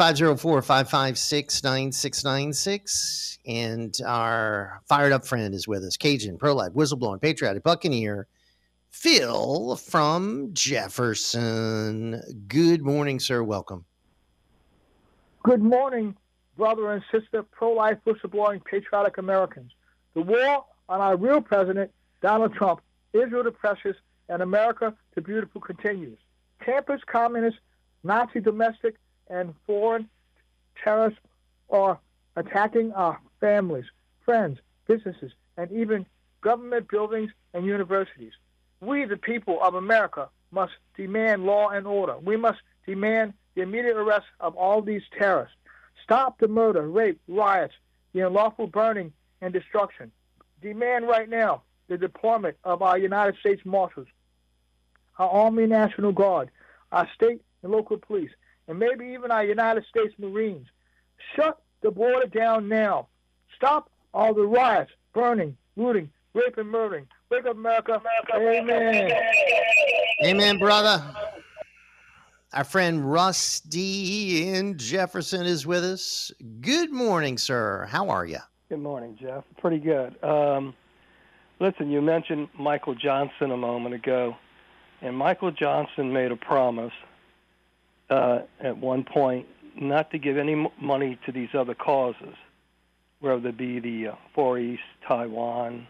504-556-9696. And our fired up friend is with us, Cajun, pro-life, whistleblower, patriotic Buccaneer, Phil from Jefferson. Good morning, sir. Welcome. Good morning, brother and sister, pro-life, whistleblowing, patriotic Americans. The war on our real president, Donald Trump, Israel the precious, and America the beautiful continues. Campus communists, Nazi domestic and foreign terrorists are attacking our families, friends, businesses, and even government buildings and universities. We, the people of America, must demand law and order. We must demand the immediate arrest of all these terrorists. Stop the murder, rape, riots, the unlawful burning and destruction. Demand right now the deployment of our United States Marshals, our Army National Guard, our state and local police, and maybe even our United States Marines. Shut the border down now. Stop all the riots, burning, looting, rape, and murdering. Wake up, America. Amen. Amen, brother. Our friend Rusty in Jefferson is with us. Good morning, sir. How are you? Good morning, Jeff. Pretty good. Listen, you mentioned Michael Johnson a moment ago, and Michael Johnson made a promise at one point not to give any money to these other causes, whether it be the Far East, Taiwan,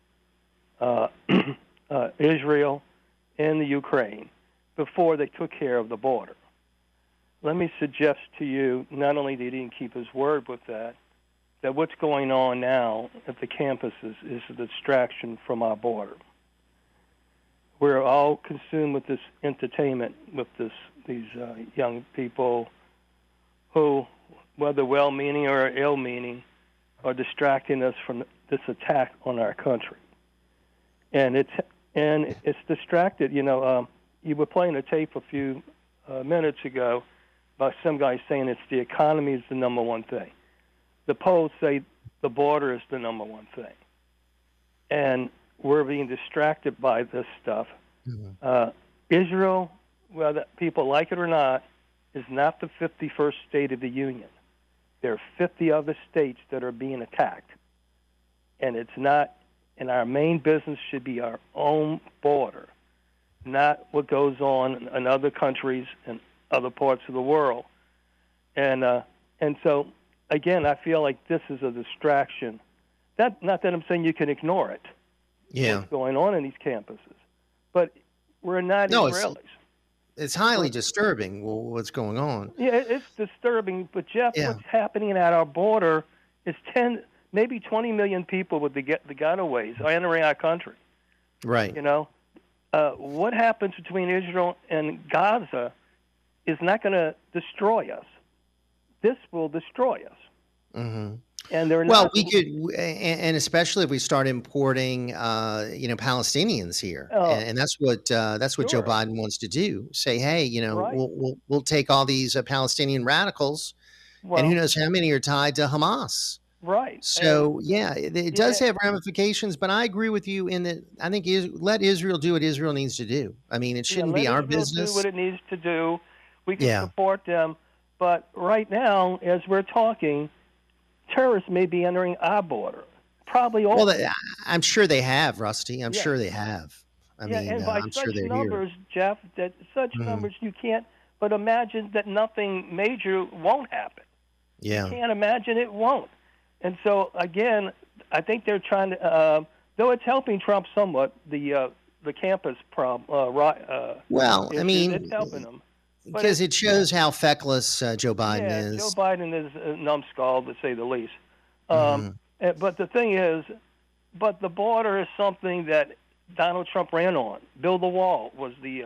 Israel, and the Ukraine, before they took care of the border. Let me suggest to you, not only did he didn't keep his word with that what's going on now at the campuses is a distraction from our border. We're all consumed with this entertainment, with these young people who, whether well-meaning or ill-meaning, are distracting us from this attack on our country. And it's distracted. You know, you were playing a tape a few minutes ago about some guy saying it's the economy is the number one thing. The polls say the border is the number one thing. And we're being distracted by this stuff. Mm-hmm. Israel, whether people like it or not, is not the 51st state of the Union. There are 50 other states that are being attacked. And it's not, and our main business should be our own border, not what goes on in other countries and other parts of the world. And so, again, I feel like this is a distraction. Not that I'm saying you can ignore it. Yeah. What's going on in these campuses. But we're not Israelis. It's highly disturbing what's going on. Yeah, it's disturbing. But, Jeff, what's happening at our border is 10, maybe 20 million people with the gotaways are entering our country. Right. You know, what happens between Israel and Gaza is not going to destroy us. This will destroy us. Mm-hmm. And they're well, not. we could, and especially if we start importing, Palestinians here, and that's what Joe Biden wants to do. Say, hey, Right. we'll take all these Palestinian radicals, and who knows how many are tied to Hamas. Right. So it does have ramifications, but I agree with you in that I think let Israel do what Israel needs to do. I mean, it shouldn't be our Israel business. Do what it needs to do. We can support them, but right now, as we're talking, terrorists may be entering our border. Probably all. Well, I'm sure they have, Rusty. I'm sure they have. I mean, and by I'm such sure they're numbers, Jeff, that such numbers you can't. But imagine that nothing major won't happen. Yeah. You can't imagine it won't. And so again, I think they're trying to. Though it's helping Trump somewhat, the campus problem. It's helping them. Because it shows how feckless Joe Biden is. Joe Biden is a numbskull, to say the least. But the thing is, the border is something that Donald Trump ran on. Build the wall was the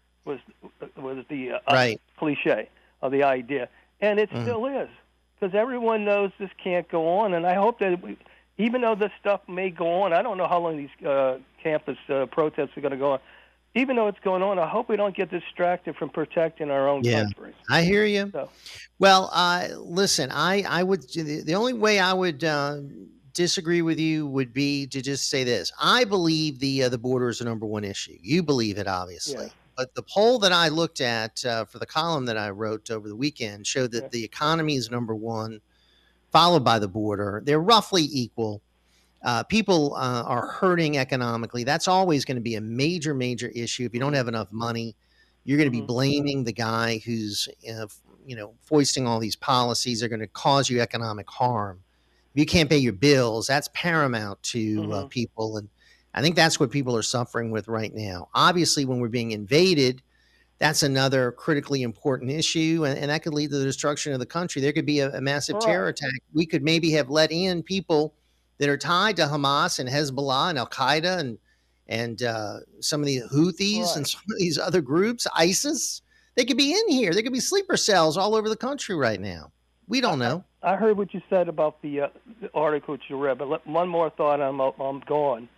cliche of the idea, and it still is, because everyone knows this can't go on. And I hope that even though this stuff may go on, I don't know how long these campus protests are going to go on. Even though it's going on, I hope we don't get distracted from protecting our own country. I hear you. So. Well, listen, I would. The only way I would disagree with you would be to just say this: I believe the border is the number one issue. You believe it, obviously. Yeah. But the poll that I looked at for the column that I wrote over the weekend showed that the economy is number one, followed by the border. They're roughly equal. People are hurting economically. That's always going to be a major, major issue. If you don't have enough money, you're going to be blaming the guy who's, foisting all these policies that are going to cause you economic harm. If you can't pay your bills, that's paramount to people. And I think that's what people are suffering with right now. Obviously, when we're being invaded, that's another critically important issue, and that could lead to the destruction of the country. There could be a massive terror attack. We could maybe have let in people that are tied to Hamas and Hezbollah and Al-Qaeda and some of the Houthis and some of these other groups, ISIS. They could be in here. There could be sleeper cells all over the country right now. We don't know. I heard what you said about the article that you read, but one more thought, I'm gone.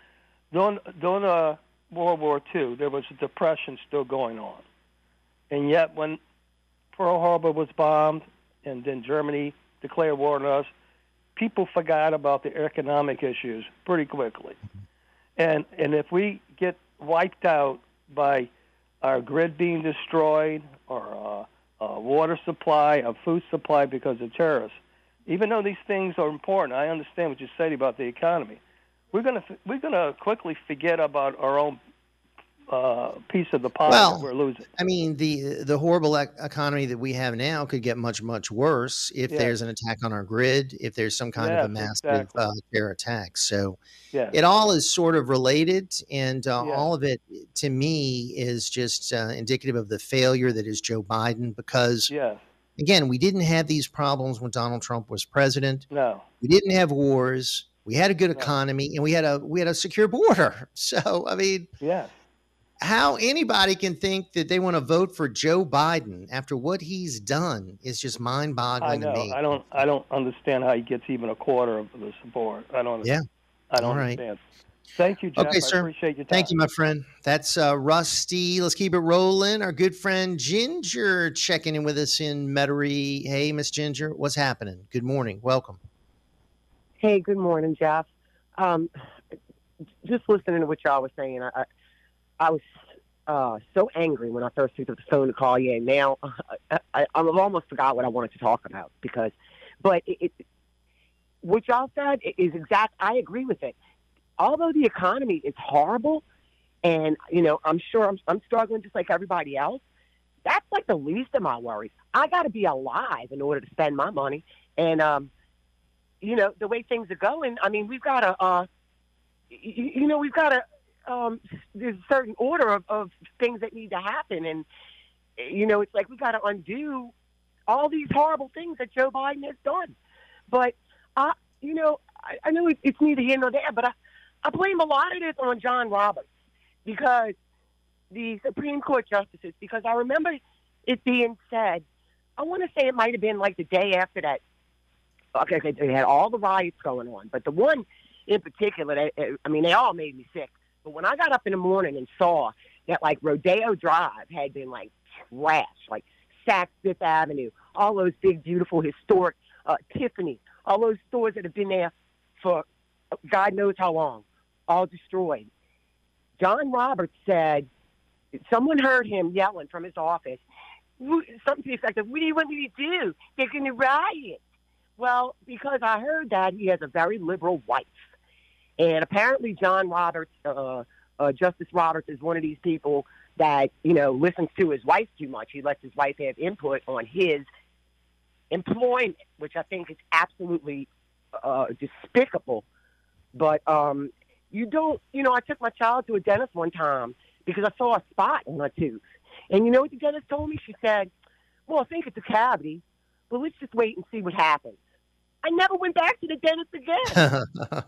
during World War II, there was a depression still going on. And yet when Pearl Harbor was bombed and then Germany declared war on us, people forgot about the economic issues pretty quickly. And if we get wiped out by our grid being destroyed or water supply, or food supply because of terrorists, even though these things are important, I understand what you said about the economy. We're gonna quickly forget about our own piece of the pie that we're losing. I mean, the horrible economy that we have now could get much, much worse if there's an attack on our grid, if there's some kind of a massive terror attack. So it all is sort of related, and all of it, to me, is just indicative of the failure that is Joe Biden, because, again, we didn't have these problems when Donald Trump was president. No. We didn't have wars. We had a good economy, and we had a secure border. So, I mean, how anybody can think that they want to vote for Joe Biden after what he's done is just mind-boggling to me. I don't understand how he gets even a quarter of the support. I don't understand. I don't understand. Thank you, Jeff. Okay, sir. I appreciate your time. Thank you, my friend. That's Rusty. Let's keep it rolling. Our good friend Ginger checking in with us in Metairie. Hey, Miss Ginger, what's happening? Good morning. Welcome. Hey, good morning, Jeff. Just listening to what y'all was saying, I was so angry when I first picked up the phone to call you, and now I've almost forgot what I wanted to talk about but what y'all said is exact. I agree with it. Although the economy is horrible, and I'm sure I'm struggling just like everybody else, that's like the least of my worries. I got to be alive in order to spend my money, and the way things are going, I mean, we've got to, there's a certain order of things that need to happen. And, it's like we got to undo all these horrible things that Joe Biden has done. But, I know it's neither here nor there, but I blame a lot of this on John Roberts, because the Supreme Court justices, because I remember it being said, I want to say it might have been like the day after that. Okay, they had all the riots going on, but the one in particular, they all made me sick. But when I got up in the morning and saw that, like, Rodeo Drive had been, like, trashed, like Saks Fifth Avenue, all those big, beautiful, historic Tiffany, all those stores that have been there for God knows how long, all destroyed. John Roberts said, someone heard him yelling from his office, something to the effect of, what do you want me to do? They're going to riot. Well, because I heard that he has a very liberal wife. And apparently John Roberts, Justice Roberts, is one of these people that, listens to his wife too much. He lets his wife have input on his employment, which I think is absolutely despicable. But you don't, I took my child to a dentist one time because I saw a spot on her tooth. And you know what the dentist told me? She said, well, I think it's a cavity, but let's just wait and see what happens. I never went back to the dentist again.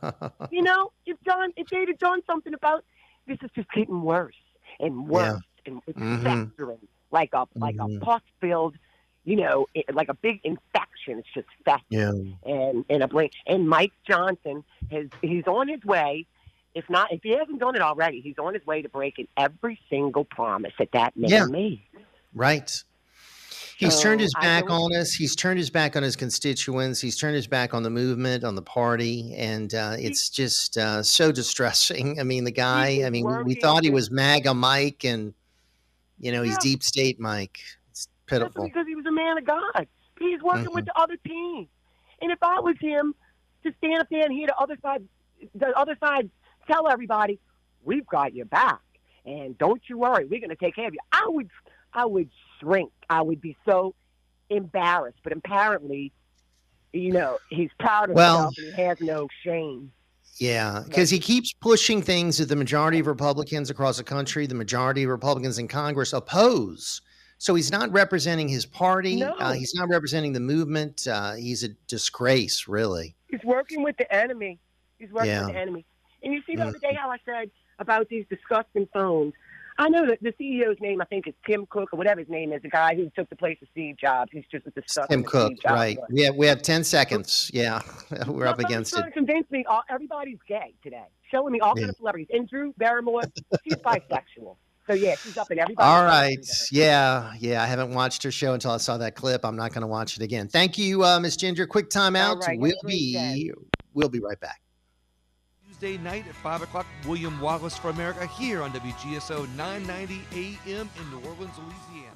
If they'd have done something about this, is just getting worse and worse, and it's festering like a pus-filled, like a big infection. It's just festering. And Mike Johnson he's on his way. If he hasn't done it already, he's on his way to breaking every single promise that man made. Right. He's turned his back on us. He's turned his back on his constituents. He's turned his back on the movement, on the party. And it's just so distressing. I mean, the guy, we thought he was MAGA Mike, and, he's deep state Mike. It's pitiful. That's because he was a man of God. He's working with the other team. And if I was him, to stand up there and hear the other side tell everybody, we've got your back. And don't you worry, we're going to take care of you. I would shrink. I would be so embarrassed. But apparently, he's proud of himself and he has no shame. Yeah, because he keeps pushing things that the majority of Republicans across the country, the majority of Republicans in Congress oppose. So he's not representing his party. No. He's not representing the movement. He's a disgrace, really. He's working with the enemy. And you see the other day how I said about these disgusting phones. I know that the CEO's name, I think, is Tim Cook or whatever his name is, the guy who took the place of Steve Jobs. He's just with the stuff. Tim Cook, right. We have 10 seconds. Yeah, we're up against it. Trying to convince me everybody's gay today. Showing me all kinds of celebrities. And Drew Barrymore, she's bisexual. So, yeah, she's up in everybody's. All right. Yeah. I haven't watched her show until I saw that clip. I'm not going to watch it again. Thank you, Miss Ginger. Quick timeout. Right, We'll be right back. Tuesday night at 5 o'clock, William Wallace for America here on WGSO 990 AM in New Orleans, Louisiana.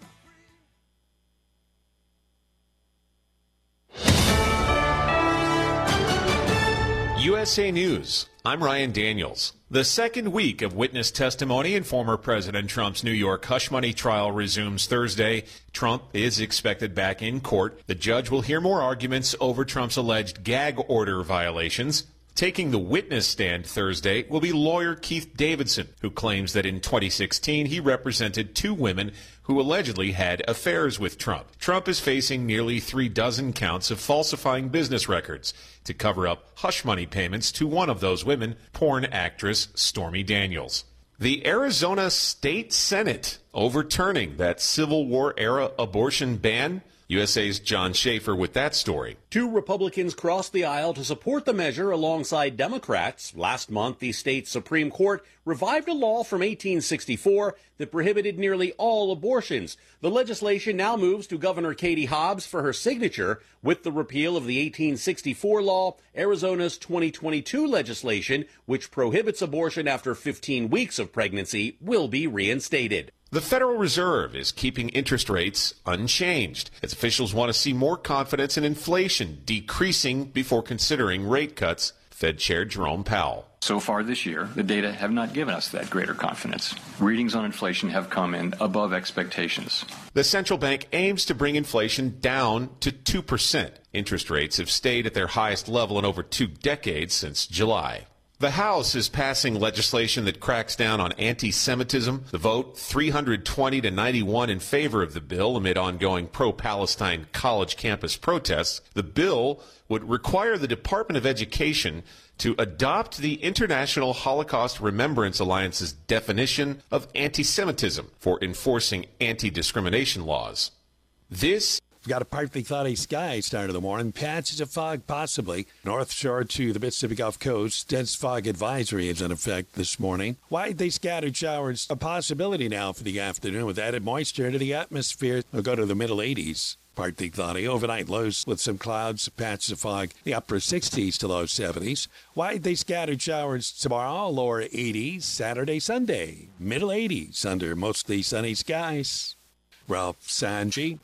USA News. I'm Ryan Daniels. The second week of witness testimony in former President Trump's New York hush money trial resumes Thursday. Trump is expected back in court. The judge will hear more arguments over Trump's alleged gag order violations. Taking the witness stand Thursday will be lawyer Keith Davidson, who claims that in 2016 he represented 2 women who allegedly had affairs with Trump. Trump is facing nearly 36 counts of falsifying business records to cover up hush money payments to one of those women, porn actress Stormy Daniels. The Arizona State Senate overturning that Civil War-era abortion ban. USA's John Schaefer with that story. 2 Republicans crossed the aisle to support the measure alongside Democrats. Last month, the state Supreme Court revived a law from 1864 that prohibited nearly all abortions. The legislation now moves to Governor Katie Hobbs for her signature. With the repeal of the 1864 law, Arizona's 2022 legislation, which prohibits abortion after 15 weeks of pregnancy, will be reinstated. The Federal Reserve is keeping interest rates unchanged as officials want to see more confidence in inflation decreasing before considering rate cuts. Fed Chair Jerome Powell. So far this year, the data have not given us that greater confidence. Readings on inflation have come in above expectations. The central bank aims to bring inflation down to 2%. Interest rates have stayed at their highest level in over 2 decades since July. The House is passing legislation that cracks down on anti-Semitism. The vote, 320 to 91 in favor of the bill amid ongoing pro-Palestine college campus protests. The bill would require the Department of Education to adopt the International Holocaust Remembrance Alliance's definition of anti-Semitism for enforcing anti-discrimination laws. This We've got a partly cloudy sky start of the morning. Patches of fog possibly. North Shore to the Mississippi Gulf Coast. Dense fog advisory is in effect this morning. Widely scattered showers a possibility now for the afternoon with added moisture into the atmosphere. We'll go to the middle 80s. Partly cloudy. Overnight lows with some clouds, patches of fog, the upper 60s to low 70s. Widely scattered showers tomorrow, lower 80s. Saturday, Sunday, middle 80s under mostly sunny skies. Ralph Sanji,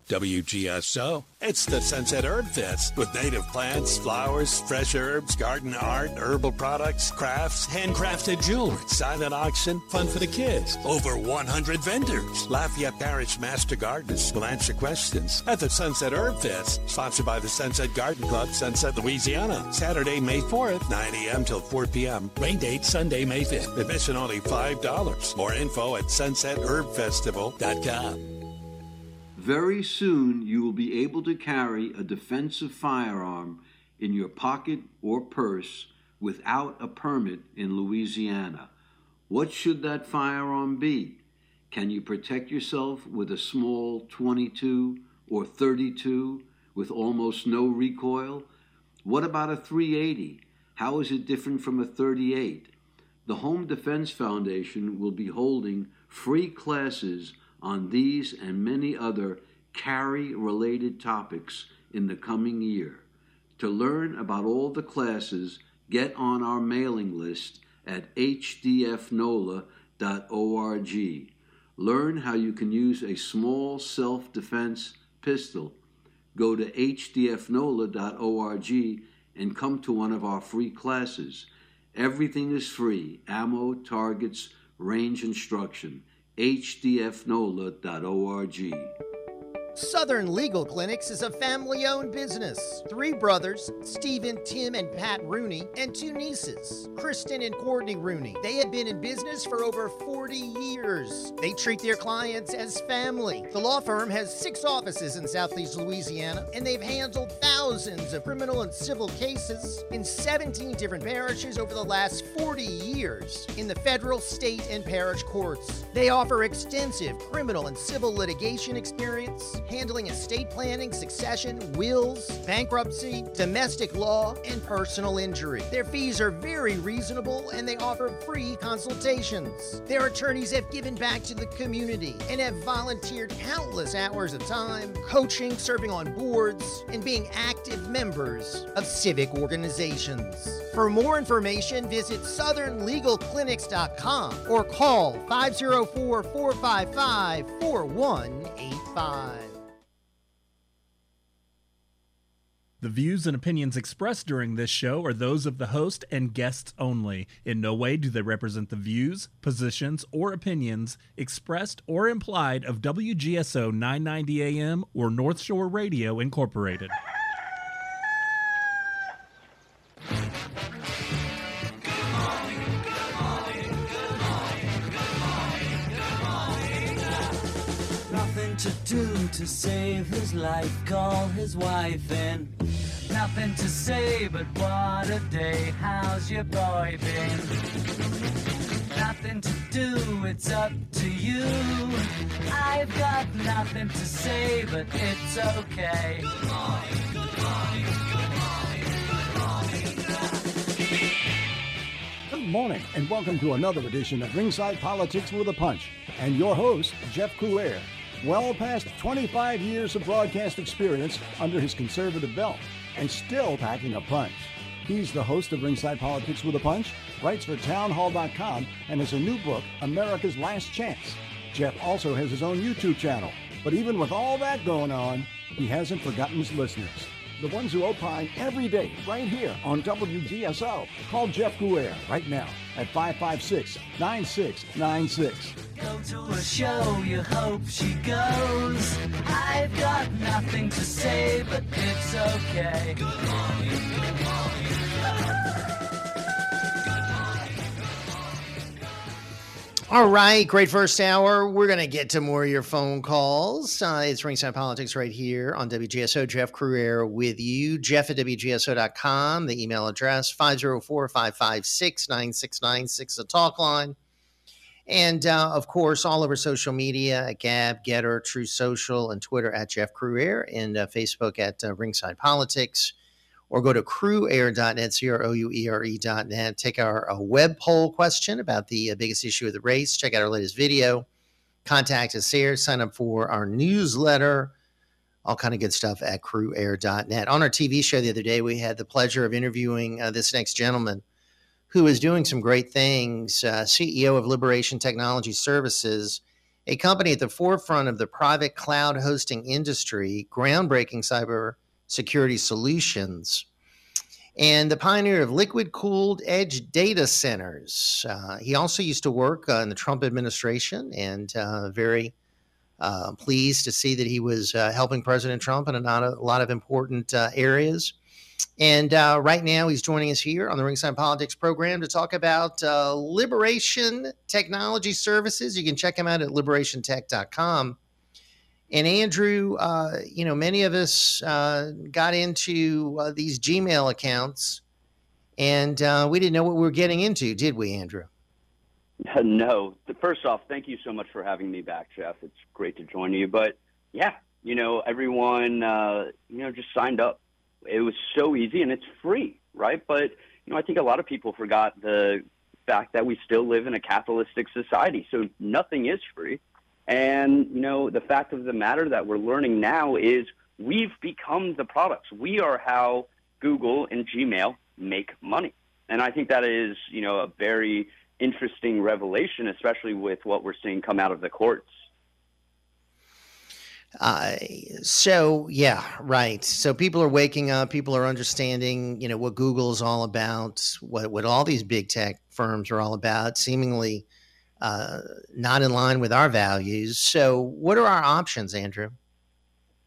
WGSO. It's the Sunset Herb Fest with native plants, flowers, fresh herbs, garden art, herbal products, crafts, handcrafted jewelry, silent auction, fun for the kids. Over 100 vendors. Lafayette Parish Master Gardeners will answer questions at the Sunset Herb Fest, sponsored by the Sunset Garden Club, Sunset, Louisiana. Saturday, May 4th, 9 a.m. till 4 p.m. Rain date Sunday, May 5th. Admission only $5. More info at sunsetherbfestival.com. Very soon, you will be able to carry a defensive firearm in your pocket or purse without a permit in Louisiana. What should that firearm be? Can you protect yourself with a small .22 or .32 with almost no recoil? What about a .380? How is it different from a .38? The Home Defense Foundation will be holding free classes on these and many other carry-related topics in the coming year. To learn about all the classes, get on our mailing list at hdfnola.org. Learn how you can use a small self-defense pistol. Go to hdfnola.org and come to one of our free classes. Everything is free: ammo, targets, range instruction. hdfnola.org. Southern Legal Clinics is a family-owned business. 3 brothers, Stephen, Tim, and Pat Rooney, and 2 nieces, Kristen and Courtney Rooney. They have been in business for over 40 years. They treat their clients as family. The law firm has 6 offices in Southeast Louisiana, and they've handled thousands of criminal and civil cases in 17 different parishes over the last 40 years in the federal, state, and parish courts. They offer extensive criminal and civil litigation experience, handling estate planning, succession, wills, bankruptcy, domestic law, and personal injury. Their fees are very reasonable, and they offer free consultations. Their attorneys have given back to the community and have volunteered countless hours of time, coaching, serving on boards, and being active members of civic organizations. For more information, visit southernlegalclinics.com or call 504-455-4185. The views and opinions expressed during this show are those of the host and guests only. In no way do they represent the views, positions, or opinions expressed or implied of WGSO 990 AM or North Shore Radio, Incorporated. Nothing to do to save his life, call his wife in. Nothing to say but what a day, how's your boy been? Nothing to do, it's up to you. I've got nothing to say but it's okay. Good morning, good morning, good morning, good morning. Good morning, and welcome to another edition of Ringside Politics with a Punch. And your host, Jeff Crouere. Well past 25 years of broadcast experience under his conservative belt, and still packing a punch. He's the host of Ringside Politics with a Punch, writes for townhall.com, and has a new book, America's Last Chance. Jeff also has his own YouTube channel, but even with all that going on, he hasn't forgotten his listeners. The ones who opine every day, right here on WGSO. Call Jeff Crouere right now at 556-9696. Go to a show, you hope she goes. I've got nothing to say, but it's okay. Good morning, good morning. All right, great first hour. We're going to get to more of your phone calls. It's Ringside Politics right here on WGSO. Jeff Crouere with you. Jeff at WGSO.com. The email address, 504-556-9696, the talk line. And, of course, all over social media at Gab, Getter, True Social, and Twitter at Jeff Crouere, and Facebook at Ringside Politics. Or go to crouere.net, CROUERE.net. Take our web poll question about the biggest issue of the race. Check out our latest video. Contact us there. Sign up for our newsletter. All kind of good stuff at crouere.net. On our TV show the other day, we had the pleasure of interviewing this next gentleman who is doing some great things. CEO of Liberation Technology Services, a company at the forefront of the private cloud hosting industry, groundbreaking cyber security solutions, and the pioneer of liquid-cooled edge data centers. He also used to work in the Trump administration, and very pleased to see that he was helping President Trump in a lot of important areas. And right now he's joining us here on the Ringside Politics program to talk about Liberation Technology Services. You can check him out at liberationtech.com. And Andrew, many of us got into these Gmail accounts, and we didn't know what we were getting into, did we, Andrew? No. First off, thank you so much for having me back, Jeff. It's great to join you. But, yeah, everyone, just signed up. It was so easy, and it's free, right? But, I think a lot of people forgot the fact that we still live in a capitalistic society, so nothing is free. And, the fact of the matter that we're learning now is we've become the products. We are how Google and Gmail make money. And I think that is, a very interesting revelation, especially with what we're seeing come out of the courts. So people are waking up, people are understanding, what Google is all about, what all these big tech firms are all about, seemingly not in line with our values. So what are our options, Andrew?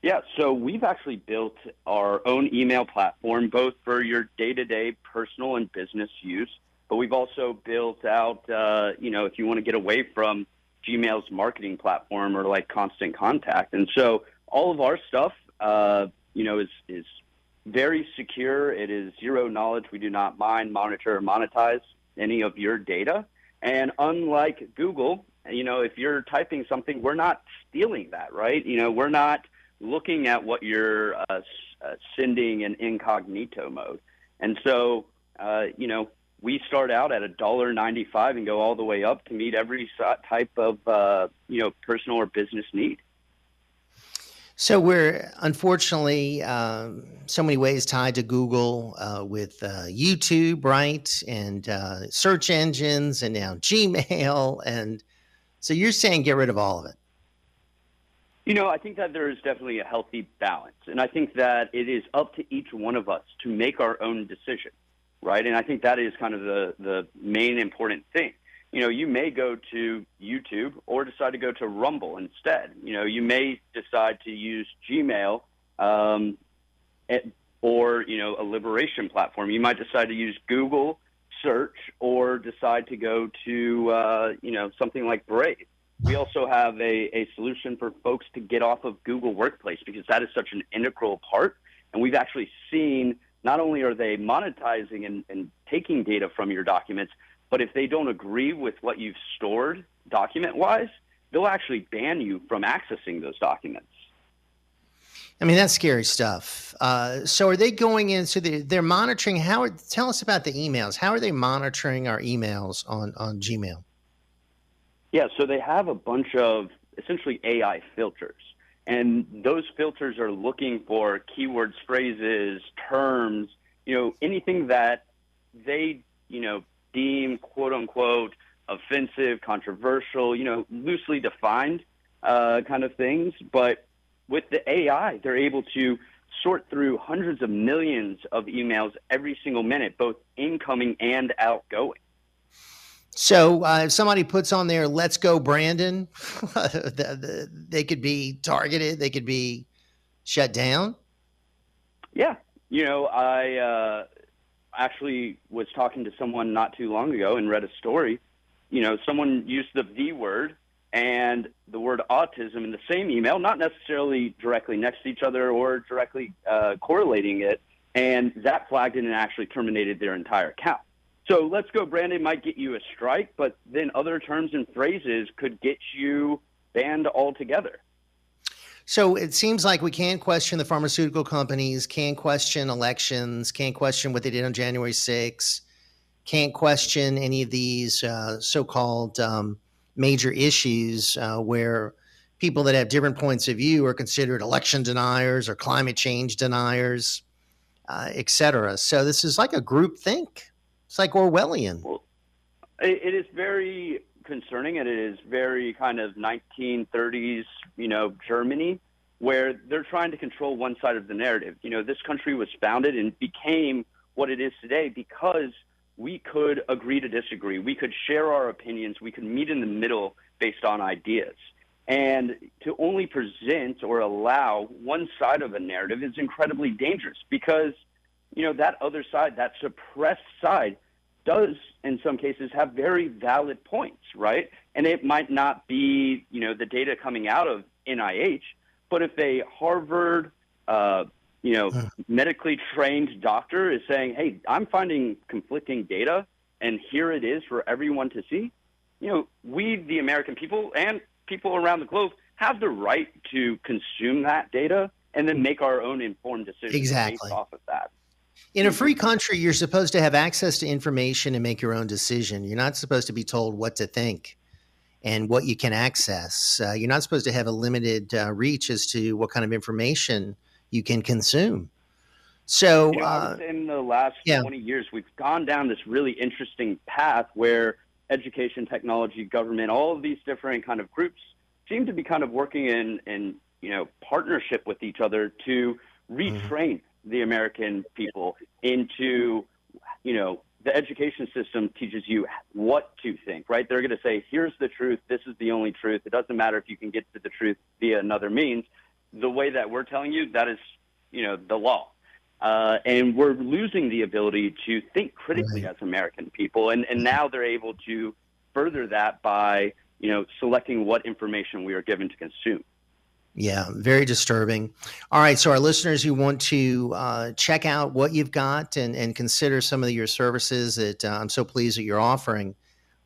Yeah, so we've actually built our own email platform, both for your day-to-day personal and business use. But we've also built out, if you want to get away from Gmail's marketing platform or like Constant Contact. And so all of our stuff, is very secure. It is zero knowledge. We do not mine, monitor, or monetize any of your data. And unlike Google, if you're typing something, we're not stealing that, right? We're not looking at what you're sending in incognito mode. And so, we start out at $1.95 and go all the way up to meet every type of, personal or business need. So we're unfortunately so many ways tied to Google with YouTube, right? And search engines and now Gmail. And so you're saying get rid of all of it. I think that there is definitely a healthy balance. And I think that it is up to each one of us to make our own decision, right? And I think that is kind of the main important thing. You may go to YouTube or decide to go to Rumble instead. You may decide to use Gmail or, a liberation platform. You might decide to use Google search or decide to go to, something like Brave. We also have a solution for folks to get off of Google Workplace because that is such an integral part. And we've actually seen not only are they monetizing and taking data from your documents, but if they don't agree with what you've stored document-wise, they'll actually ban you from accessing those documents. I mean, that's scary stuff. So are they going in, so they're monitoring, tell us about the emails. How are they monitoring our emails on Gmail? Yeah, so they have a bunch of essentially AI filters. And those filters are looking for keywords, phrases, terms, anything that they, deem, quote unquote, offensive, controversial, loosely defined kind of things. But with the AI, they're able to sort through hundreds of millions of emails every single minute, both incoming and outgoing. So if somebody puts on there, "Let's go, Brandon," they could be targeted. They could be shut down. Yeah. I actually was talking to someone not too long ago and read a story. Someone used the V word and the word autism in the same email, not necessarily directly next to each other or directly correlating it. And that flagged it and actually terminated their entire account. So "Let's go, Brandon" might get you a strike, but then other terms and phrases could get you banned altogether. So it seems like we can't question the pharmaceutical companies, can't question elections, can't question what they did on January 6th, can't question any of these so-called major issues where people that have different points of view are considered election deniers or climate change deniers, et cetera. So this is like a group think. It's like Orwellian. Well, it is very concerning, and it is very kind of 1930s, Germany, where they're trying to control one side of the narrative. This country was founded and became what it is today because we could agree to disagree. We could share our opinions. We could meet in the middle based on ideas. And to only present or allow one side of a narrative is incredibly dangerous because, that other side, that suppressed side, does in some cases have very valid points, right? And it might not be, the data coming out of NIH, but if a Harvard, medically trained doctor is saying, "Hey, I'm finding conflicting data, and here it is for everyone to see," we, the American people and people around the globe, have the right to consume that data and then make our own informed decisions based off of that. In a free country, you're supposed to have access to information and make your own decision. You're not supposed to be told what to think and what you can access. You're not supposed to have a limited reach as to what kind of information you can consume. So I would say in the last 20 years, we've gone down this really interesting path where education, technology, government, all of these different kind of groups seem to be kind of working in partnership with each other to retrain the American people into, the education system teaches you what to think, right? They're going to say, here's the truth. This is the only truth. It doesn't matter if you can get to the truth via another means. the way that we're telling you, that is, the law. And we're losing the ability to think critically as American people. And now they're able to further that by, selecting what information we are given to consume. Yeah, very disturbing. All right, so our listeners who want to check out what you've got and consider some of your services that I'm so pleased that you're offering,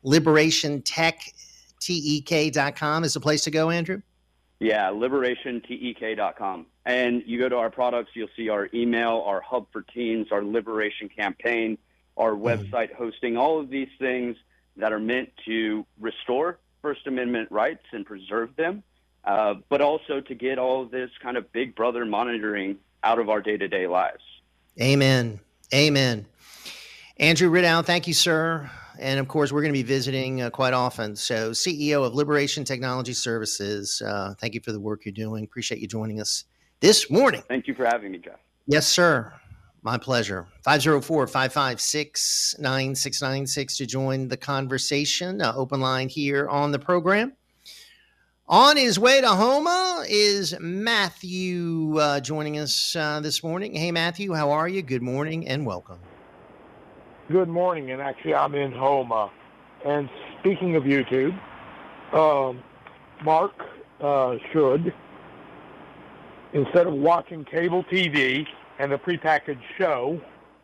LiberationTech.com is the place to go, Andrew? Yeah, LiberationTech.com. And you go to our products, you'll see our email, our hub for teens, our Liberation campaign, our website hosting, all of these things that are meant to restore First Amendment rights and preserve them. But also to get all of this kind of big brother monitoring out of our day-to-day lives. Amen. Amen. Andrew Ridout, thank you, sir. And, of course, we're going to be visiting quite often. So, CEO of Liberation Technology Services, thank you for the work you're doing. Appreciate you joining us this morning. Thank you for having me, Jeff. Yes, sir. My pleasure. 504-556-9696 to join the conversation. Open line here on the program. On his way to Houma is Matthew joining us this morning. Hey, Matthew, how are you? Good morning and welcome. Good morning, and actually I'm in Houma. And speaking of YouTube, Mark should, instead of watching cable TV and a prepackaged show,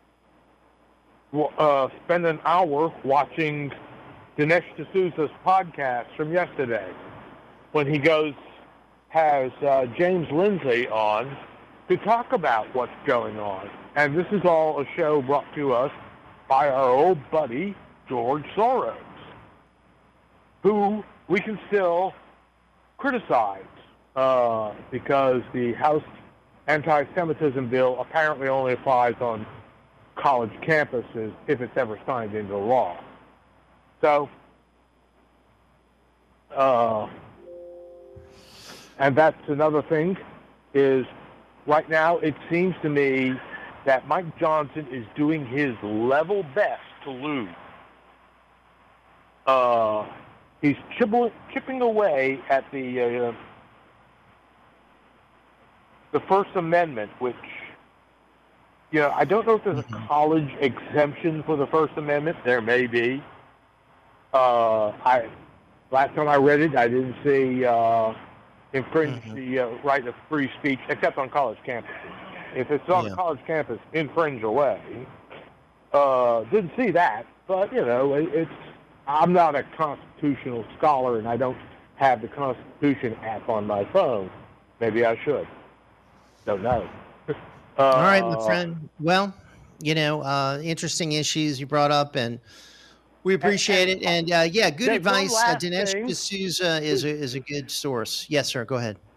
spend an hour watching Dinesh D'Souza's podcast from yesterday, when he has James Lindsay on to talk about what's going on. And this is all a show brought to us by our old buddy, George Soros, who we can still criticize because the House anti-Semitism bill apparently only applies on college campuses if it's ever signed into law. So, and that's another thing, is right now it seems to me that Mike Johnson is doing his level best to lose. He's chipping away at the First Amendment, which, I don't know if there's a college exemption for the First Amendment. There may be. Last time I read it, I didn't see infringe the right of free speech, except on college campuses. If it's on a college campus, infringe away. Didn't see that, but I'm not a constitutional scholar, and I don't have the Constitution app on my phone. Maybe I should. Don't know. All right, my friend. Well, interesting issues you brought up, and we appreciate it. And good advice. Dinesh D'Souza is a good source. Yes, sir. Go ahead.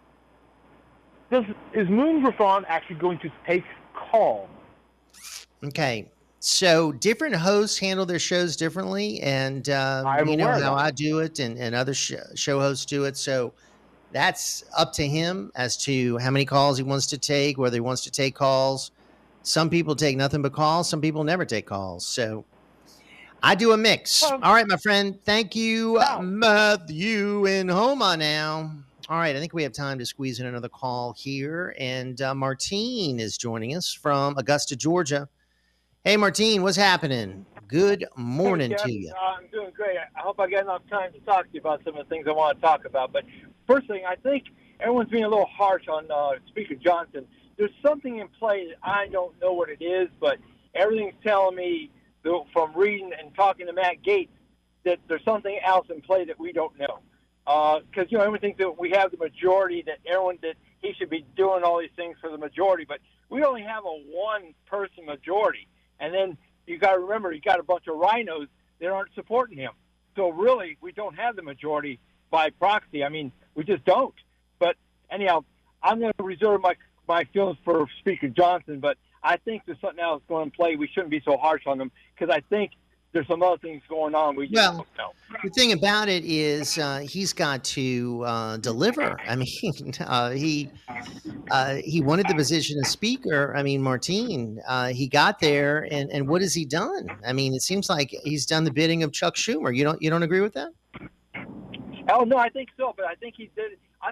Is Moon Griffon actually going to take calls? Okay. So different hosts handle their shows differently, and how I do it, and other show hosts do it. So that's up to him as to how many calls he wants to take, whether he wants to take calls. Some people take nothing but calls. Some people never take calls. So I do a mix. All right, my friend. Thank you, Matthew in Houma now. All right, I think we have time to squeeze in another call here. And Martine is joining us from Augusta, Georgia. Hey, Martine, what's happening? Good morning to you. I'm doing great. I hope I get enough time to talk to you about some of the things I want to talk about. But first thing, I think everyone's being a little harsh on Speaker Johnson. There's something in play that I don't know what it is, but everything's telling me from reading and talking to Matt Gaetz that there's something else in play that we don't know. Because, everyone thinks that we have the majority, that he should be doing all these things for the majority, but we only have a one-person majority. And then you got to remember, you got a bunch of rhinos that aren't supporting him. So really, we don't have the majority by proxy. I mean, we just don't. But anyhow, I'm going to reserve my feelings for Speaker Johnson, but I think there's something else going to play. We shouldn't be so harsh on him, because I think there's some other things going on we just don't know. The thing about it is he's got to deliver. I mean, he wanted the position of speaker. I mean, Martine, he got there, and what has he done? I mean, it seems like he's done the bidding of Chuck Schumer. You don't agree with that? Oh no, I think so, but I think he did. I think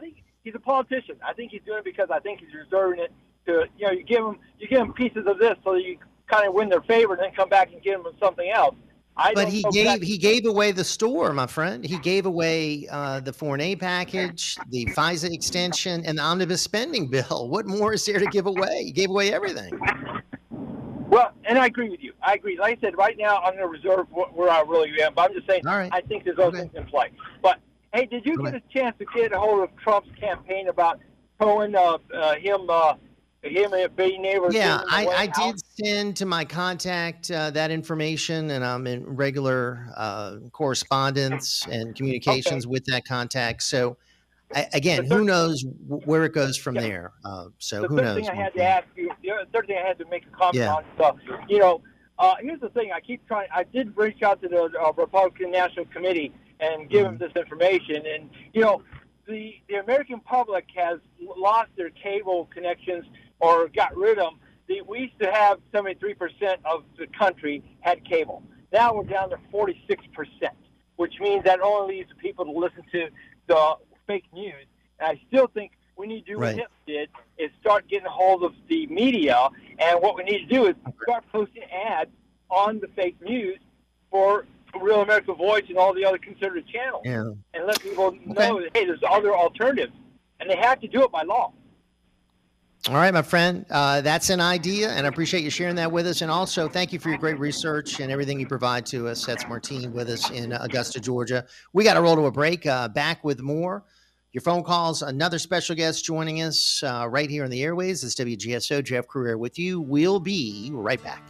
he's a politician. I think he's doing it because I think he's reserving it to, you give him pieces of this so that you kind of win their favor and then come back and give them something else. But he gave away the store, my friend. He gave away the foreign aid package, the FISA extension, and the omnibus spending bill. What more is there to give away? He gave away everything. Well, and I agree with you. I agree. Like I said, right now I'm going to reserve where I really am. But I'm just saying, I think there's other things in play. But, hey, did you get a chance to get a hold of Trump's campaign about Cohen, him and being able to... Yeah, I did send to my contact that information, and I'm in regular correspondence and communications with that contact. So, again, who knows where it goes from there? So who knows? The third thing I had to ask you, the third thing I had to make a comment on, here's the thing. I keep trying. I did reach out to the Republican National Committee and give them this information, and the American public has lost their cable connections or got rid of them. We used to have 73% of the country had cable. Now we're down to 46%, which means that only leaves people to listen to the fake news. And I still think we need to do what Nip did, is start getting a hold of the media. And what we need to do is start posting ads on the fake news for Real American Voice and all the other conservative channels. Yeah. And let people know that, hey, there's other alternatives. And they have to do it by law. All right, my friend, that's an idea, and I appreciate you sharing that with us. And also, thank you for your great research and everything you provide to us. That's Martine with us in Augusta, Georgia. We got to roll to a break. Back with more. Your phone calls, another special guest joining us right here on the airways. It's WGSO, Jeff Crouere with you. We'll be right back.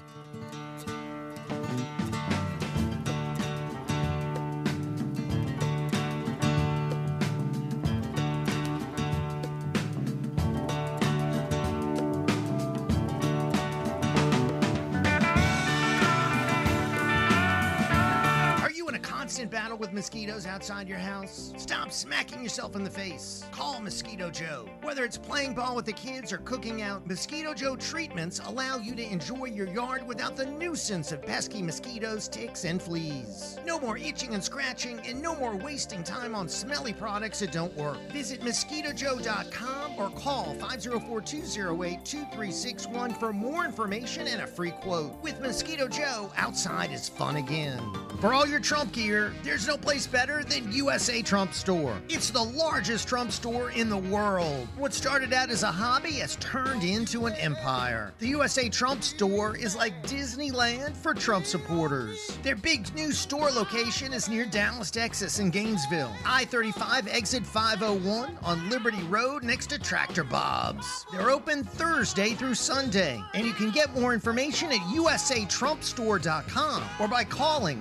Battle with mosquitoes outside your house? Stop smacking yourself in the face. Call Mosquito Joe. Whether it's playing ball with the kids or cooking out, Mosquito Joe treatments allow you to enjoy your yard without the nuisance of pesky mosquitoes, ticks, and fleas. No more itching and scratching, and no more wasting time on smelly products that don't work. Visit MosquitoJoe.com or call 504-208-2361 for more information and a free quote. With Mosquito Joe, outside is fun again. For all your Trump gear, there's no place better than USA Trump Store. It's the largest Trump store in the world. What started out as a hobby has turned into an empire. The USA Trump Store is like Disneyland for Trump supporters. Their big new store location is near Dallas, Texas in Gainesville. I-35 exit 501 on Liberty Road next to Tractor Bob's. They're open Thursday through Sunday, and you can get more information at usatrumpstore.com or by calling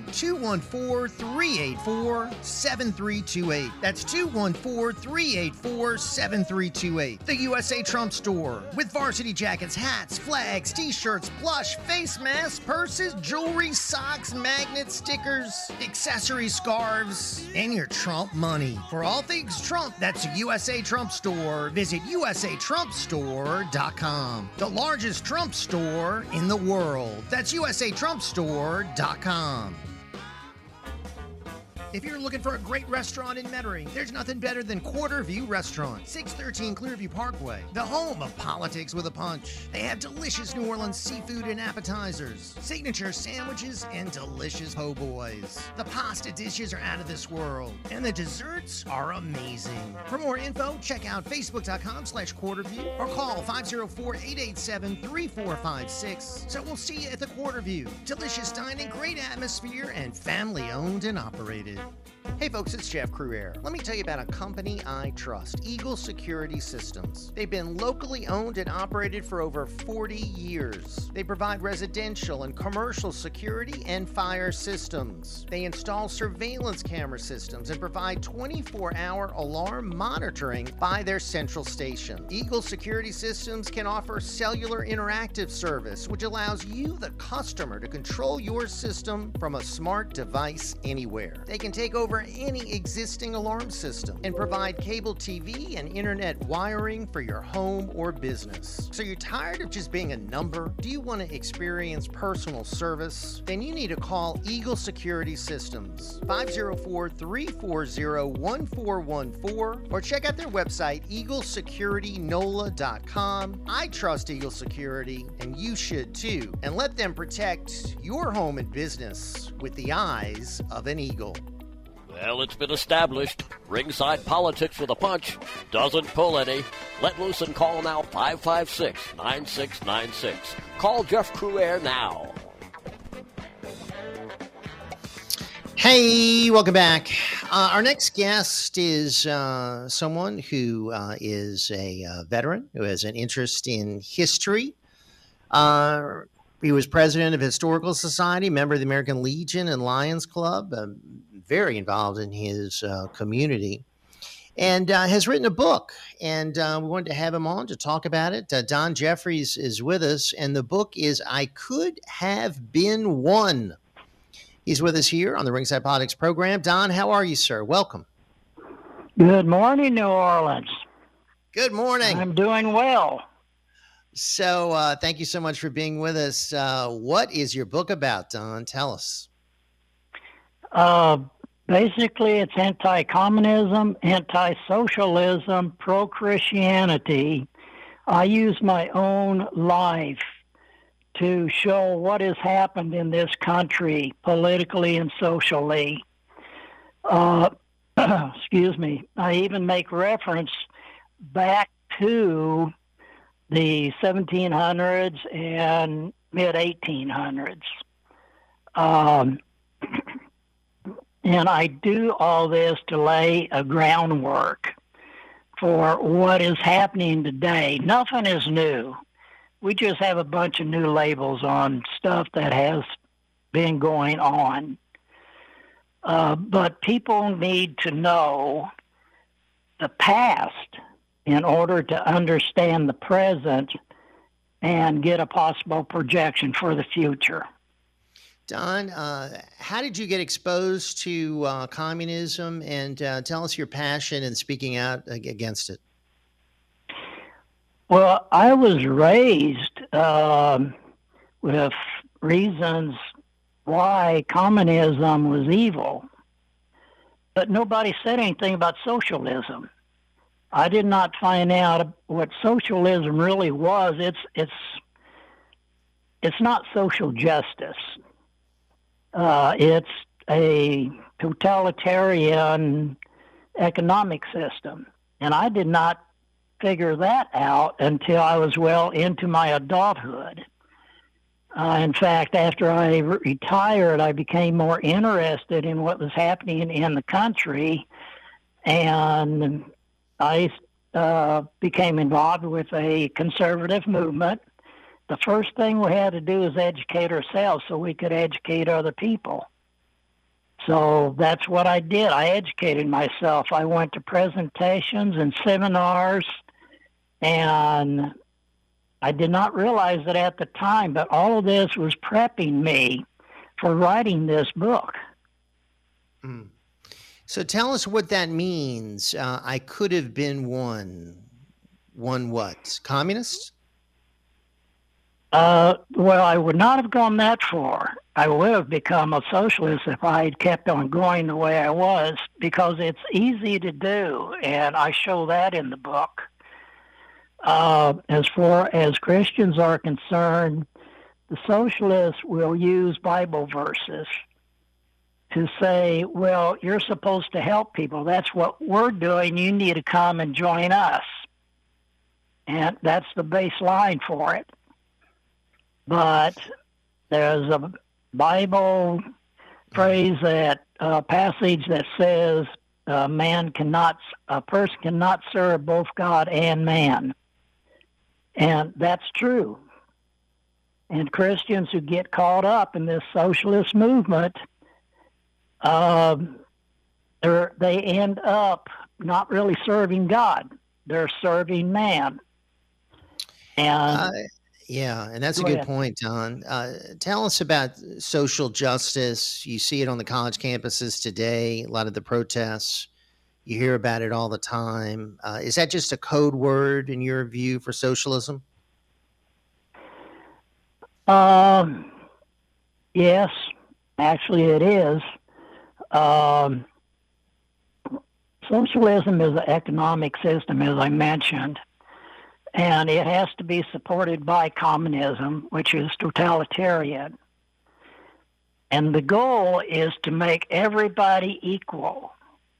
214-384-7328. That's 214-384-7328. The USA Trump Store with varsity jackets, hats, flags, t-shirts, plush, face masks, purses, jewelry, socks, magnets, stickers, accessories, scarves, and your Trump money. For all things Trump, that's the USA Trump Store. Visit usatrumpstore.com. The largest Trump store in the world. That's usatrumpstore.com. If you're looking for a great restaurant in Metairie, there's nothing better than Quarter View Restaurant, 613 Clearview Parkway, the home of Politics with a Punch. They have delicious New Orleans seafood and appetizers, signature sandwiches, and delicious po' boys. The pasta dishes are out of this world, and the desserts are amazing. For more info, check out facebook.com/Quarterview or call 504-887-3456. So we'll see you at the Quarter View. Delicious dining, great atmosphere, and family owned and operated. Hey folks, it's Jeff Crouere. Let me tell you about a company I trust, Eagle Security Systems. They've been locally owned and operated for over 40 years. They provide residential and commercial security and fire systems. They install surveillance camera systems and provide 24-hour alarm monitoring by their central station. Eagle Security Systems can offer cellular interactive service, which allows you, the customer, to control your system from a smart device anywhere. They can take over over any existing alarm system and provide cable TV and internet wiring for your home or business. So you're tired of just being a number? Do you want to experience personal service? Then you need to call Eagle Security Systems, 504-340-1414, or check out their website, eaglesecuritynola.com. I trust Eagle Security, and you should too. And let them protect your home and business with the eyes of an eagle. Well, it's been established. Ringside Politics with a Punch doesn't pull any. Let loose and call now, 556-9696. Call Jeff Crouere now. Hey, welcome back. Our next guest is someone who is a veteran who has an interest in history. He was president of Historical Society, member of the American Legion and Lions Club, very involved in his community, and has written a book. And we wanted to have him on to talk about it. Don Jeffries is with us, and the book is I Could Have Been One. He's with us here on the Ringside Politics program. Don, how are you, sir? Welcome. Good morning, New Orleans. Good morning. I'm doing well. So thank you so much for being with us. What is your book about, Don? Tell us. Basically, it's anti-communism, anti-socialism, pro-Christianity. I use my own life to show what has happened in this country politically and socially. Excuse me. I even make reference back to the 1700s and mid-1800s. And I do all this to lay a groundwork for what is happening today. Nothing is new. We just have a bunch of new labels on stuff that has been going on. But people need to know the past in order to understand the present and get a possible projection for the future. Don, how did you get exposed to communism, and tell us your passion in speaking out against it? Well, I was raised with reasons why communism was evil, but nobody said anything about socialism. I did not find out what socialism really was. It's not social justice. It's a totalitarian economic system, and I did not figure that out until I was well into my adulthood. In fact, after I retired, I became more interested in what was happening in the country, and I became involved with a conservative movement. The first thing we had to do was educate ourselves so we could educate other people. So that's what I did. I educated myself. I went to presentations and seminars, and I did not realize it at the time, but all of this was prepping me for writing this book. Mm. So tell us what that means. I could have been one. One what? Communist? Well, I would not have gone that far. I would have become a socialist if I had kept on going the way I was, because it's easy to do, and I show that in the book. As far as Christians are concerned, the socialists will use Bible verses to say, well, you're supposed to help people. That's what we're doing. You need to come and join us. And that's the baseline for it. But there's a Bible phrase, that passage that says a person cannot serve both God and man. And that's true. And Christians who get caught up in this socialist movement, they end up not really serving God. They're serving man. And Yeah, and that's a Go good ahead. point, Don. Tell us about social justice. You see it on the college campuses today, a lot of the protests. You hear about it all the time. Is that just a code word in your view for socialism? Yes, actually it is. Socialism is an economic system, as I mentioned, and it has to be supported by communism, which is totalitarian. And the goal is to make everybody equal.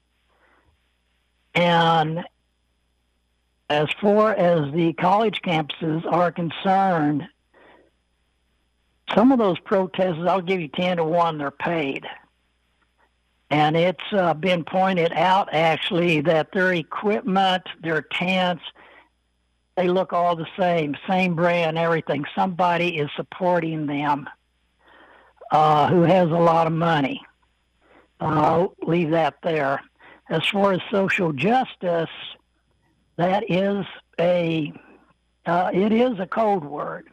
And as far as the college campuses are concerned, some of those protests, I'll give you 10 to 1, they're paid. And it's been pointed out, actually, that their equipment, their tents, they look all the same brand, everything. Somebody is supporting them who has a lot of money. I'll leave that there. As far as social justice, that is it is a code word.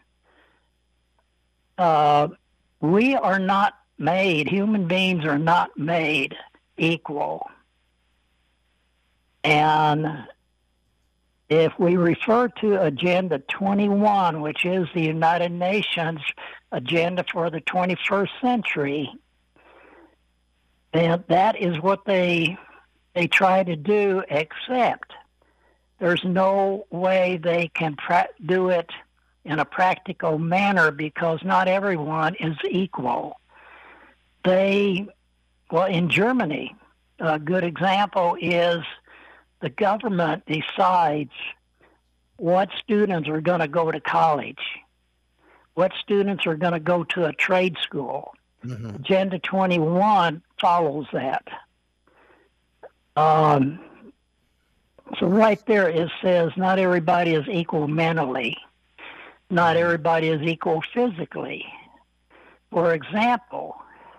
We are not made, human beings are not made equal. And if we refer to Agenda 21, which is the United Nations agenda for the 21st century, then that is what they try to do, except there's no way they can do it in a practical manner because not everyone is equal. In Germany, a good example is the government decides what students are going to go to college, what students are going to go to a trade school. Mm-hmm. Agenda 21 follows that. So right there it says not everybody is equal mentally. Not everybody is equal physically. For example,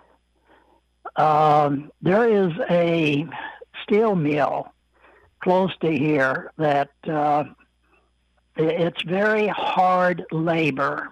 there is a steel mill close to here that it's very hard labor.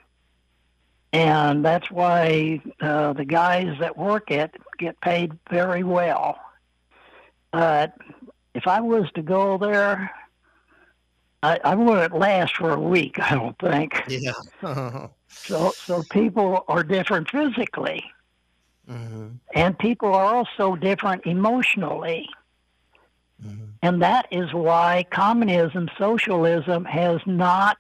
And that's why the guys that work it get paid very well. But if I was to go there, I wouldn't last for a week, I don't think. Yeah. So people are different physically. Mm-hmm. And people are also different emotionally. Mm-hmm. And that is why communism, socialism has not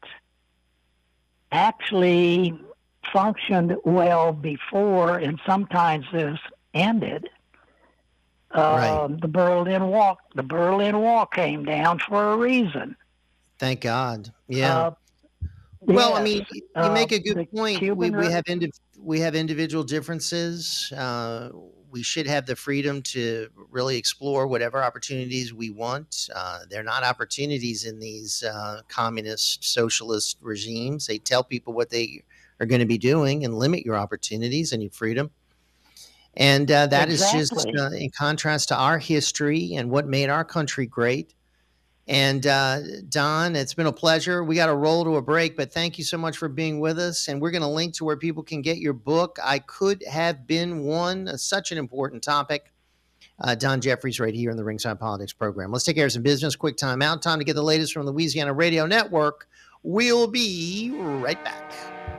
actually functioned well before and sometimes has ended. Right. The Berlin Wall came down for a reason. Thank God. Yeah. Well, yes, I mean, you make a good point. Cuban We have individual differences. We should have the freedom to really explore whatever opportunities we want. They're not opportunities in these communist, socialist regimes. They tell people what they are going to be doing and limit your opportunities and your freedom. And that Exactly. is just in contrast to our history and what made our country great. And Don, it's been a pleasure. We got to roll to a break, but thank you so much for being with us. And we're going to link to where people can get your book, I Could Have Been One, such an important topic. Don Jeffries right here in the Ringside Politics program. Let's take care of some business. Quick time out. Time to get the latest from the Louisiana Radio Network. We'll be right back.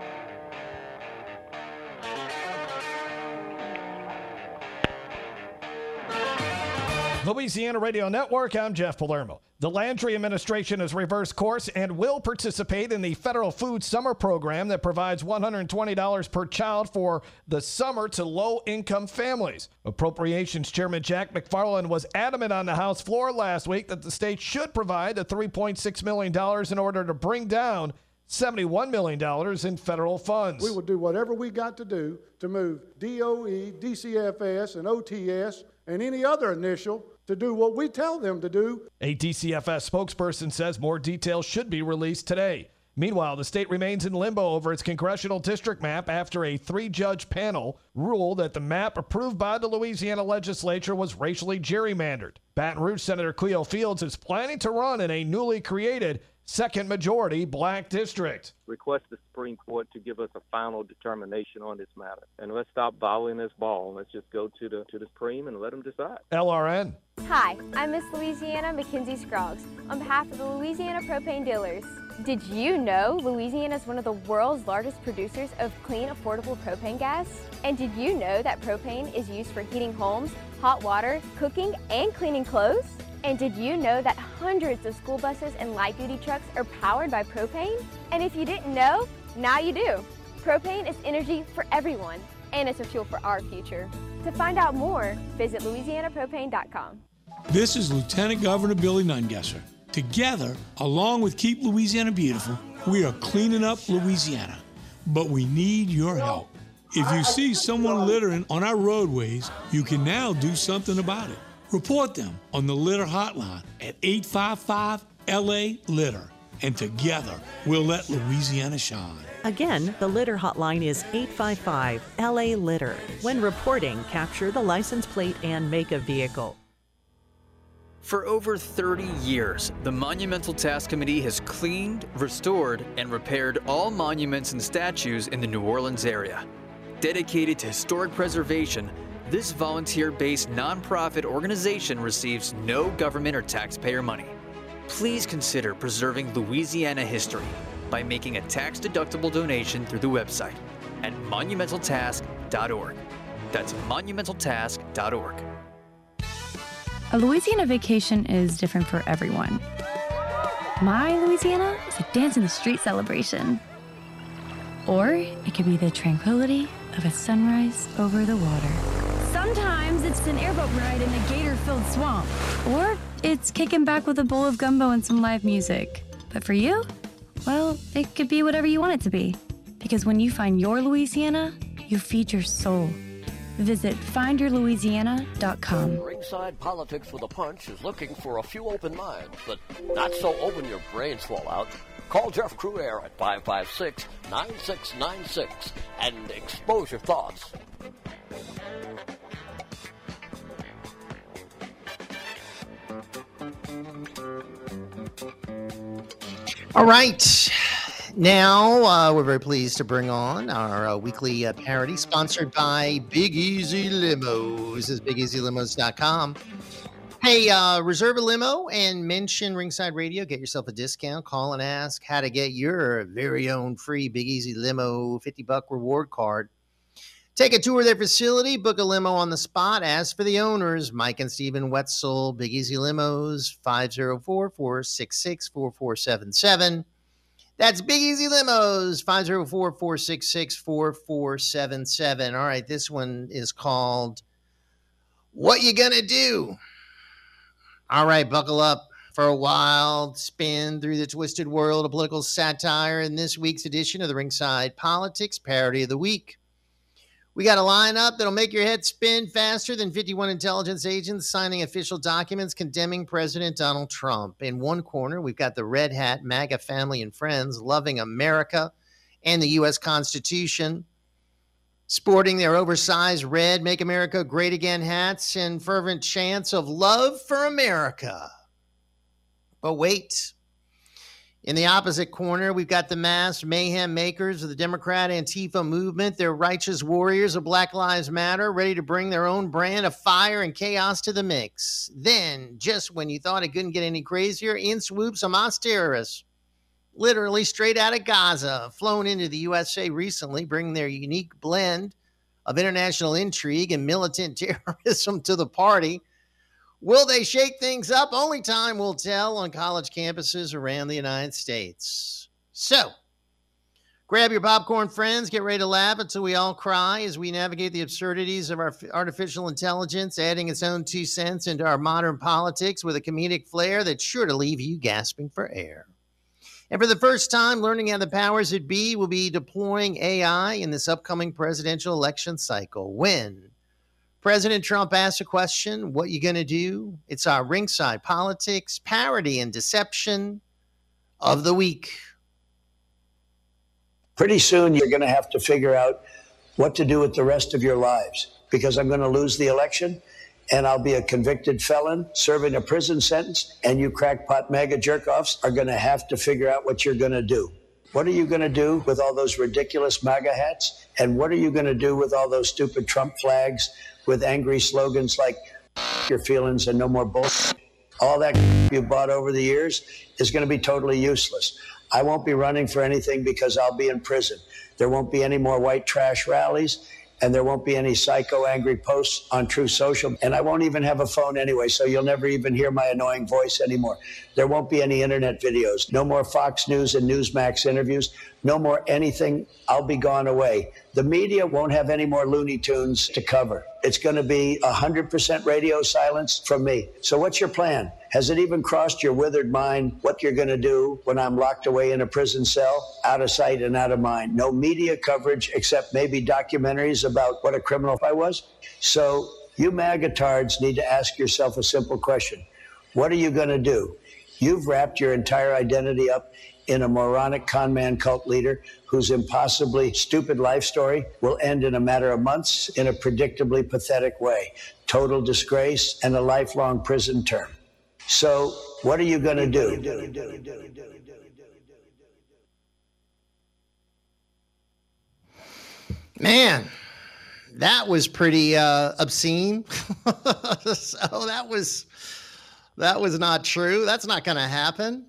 Louisiana Radio Network, I'm Jeff Palermo. The Landry administration has reversed course and will participate in the federal food summer program that provides $120 per child for the summer to low-income families. Appropriations Chairman Jack McFarland was adamant on the House floor last week that the state should provide the $3.6 million in order to bring down $71 million in federal funds. We will do whatever we got to do to move DOE, DCFS, and OTS, and any other initial to do what we tell them to do. A DCFS spokesperson says more details should be released today. Meanwhile, the state remains in limbo over its congressional district map after a 3-judge panel ruled that the map approved by the Louisiana legislature was racially gerrymandered. Baton Rouge Senator Cleo Fields is planning to run in a newly created second majority black district. Request the Supreme Court to give us a final determination on this matter. And let's stop volleying this ball. Let's just go to the Supreme and let them decide. LRN. Hi, I'm Miss Louisiana Mackenzie Scroggs on behalf of the Louisiana Propane Dealers. Did you know Louisiana is one of the world's largest producers of clean, affordable propane gas? And did you know that propane is used for heating homes, hot water, cooking, and cleaning clothes? And did you know that hundreds of school buses and light-duty trucks are powered by propane? And if you didn't know, now you do. Propane is energy for everyone, and it's a fuel for our future. To find out more, visit louisianapropane.com. This is Lieutenant Governor Billy Nungesser. Together, along with Keep Louisiana Beautiful, we are cleaning up Louisiana. But we need your help. If you see someone littering on our roadways, you can now do something about it. Report them on the Litter Hotline at 855-LA-LITTER. And together, we'll let Louisiana shine. Again, the Litter Hotline is 855-LA-LITTER. When reporting, capture the license plate and make of vehicle. For over 30 years, the Monumental Task Committee has cleaned, restored, and repaired all monuments and statues in the New Orleans area. Dedicated to historic preservation, this volunteer-based nonprofit organization receives no government or taxpayer money. Please consider preserving Louisiana history by making a tax-deductible donation through the website at monumentaltask.org. That's monumentaltask.org. A Louisiana vacation is different for everyone. My Louisiana is a dance in the street celebration. Or it could be the tranquility of a sunrise over the water. Sometimes it's an airboat ride in a gator-filled swamp. Or it's kicking back with a bowl of gumbo and some live music. But for you, well, it could be whatever you want it to be. Because when you find your Louisiana, you feed your soul. Visit findyourlouisiana.com. Ringside Politics with a Punch is looking for a few open minds, but not so open your brains fall out. Call Jeff Cruaire at 556-9696 and expose your thoughts. All right. Now, we're very pleased to bring on our weekly parody sponsored by Big Easy Limos. This is BigEasyLimos.com. Hey, reserve a limo and mention Ringside Radio. Get yourself a discount. Call and ask how to get your very own free Big Easy Limo $50 reward card. Take a tour of their facility. Book a limo on the spot. Ask for the owners, Mike and Stephen Wetzel, Big Easy Limos, 504-466-4477. That's Big Easy Limos, 504-466-4477. All right, this one is called What You Gonna Do? All right, buckle up for a wild spin through the twisted world of political satire in this week's edition of the Ringside Politics Parody of the Week. We got a lineup that'll make your head spin faster than 51 intelligence agents signing official documents condemning President Donald Trump. In one corner, we've got the red hat MAGA family and friends loving America and the U.S. Constitution, sporting their oversized red Make America Great Again hats and fervent chants of love for America. But wait. In the opposite corner, we've got the masked mayhem makers of the Democrat Antifa movement. They're righteous warriors of Black Lives Matter, ready to bring their own brand of fire and chaos to the mix. Then, just when you thought it couldn't get any crazier, in swoops Hamas terrorists, literally straight out of Gaza, flown into the USA recently, bringing their unique blend of international intrigue and militant terrorism to the party. Will they shake things up? Only time will tell on college campuses around the United States. So, grab your popcorn, friends. Get ready to laugh until we all cry as we navigate the absurdities of our artificial intelligence, adding its own 2 cents into our modern politics with a comedic flair that's sure to leave you gasping for air. And for the first time, learning how the powers that be will be deploying AI in this upcoming presidential election cycle. When President Trump asks a question, what you going to do? It's our Ringside Politics Parody and Deception of the Week. Pretty soon you're going to have to figure out what to do with the rest of your lives, because I'm going to lose the election and I'll be a convicted felon serving a prison sentence, and you crackpot MAGA jerk-offs are going to have to figure out what you're going to do. What are you going to do with all those ridiculous MAGA hats? And what are you going to do with all those stupid Trump flags with angry slogans like your feelings and no more bullshit? All that you bought over the years is going to be totally useless. I won't be running for anything because I'll be in prison. There won't be any more white trash rallies, and there won't be any psycho angry posts on Truth Social. And I won't even have a phone anyway, so you'll never even hear my annoying voice anymore. There won't be any internet videos, no more Fox News and Newsmax interviews, no more anything. I'll be gone away. The media won't have any more Looney Tunes to cover. It's going to be 100% radio silence from me. So what's your plan? Has it even crossed your withered mind what you're going to do when I'm locked away in a prison cell? Out of sight and out of mind. No media coverage except maybe documentaries about what a criminal I was. So you MAGA-tards need to ask yourself a simple question. What are you going to do? You've wrapped your entire identity up in a moronic con man cult leader whose impossibly stupid life story will end in a matter of months in a predictably pathetic way. Total disgrace and a lifelong prison term. So what are you going to do? Man, that was pretty obscene. So that was not true. That's not going to happen.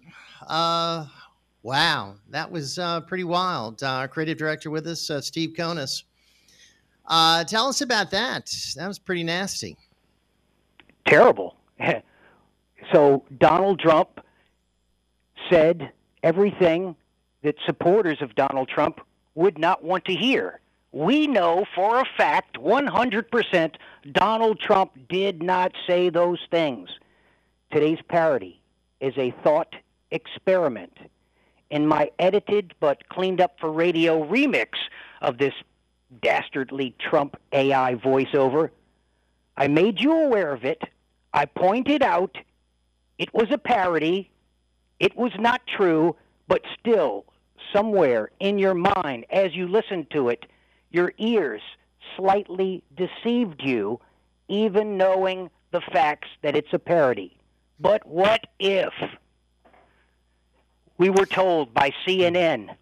Wow, that was pretty wild. Our creative director with us, Steve Konis. Tell us about that. That was pretty nasty. Terrible. So Donald Trump said everything that supporters of Donald Trump would not want to hear. We know for a fact, 100%, Donald Trump did not say those things. Today's parody is a thought experiment. In my edited but cleaned up for radio remix of this dastardly Trump AI voiceover, I made you aware of it. I pointed out it was a parody. It was not true, but still, somewhere in your mind, as you listened to it, your ears slightly deceived you, even knowing the facts that it's a parody. But what if we were told by CNN,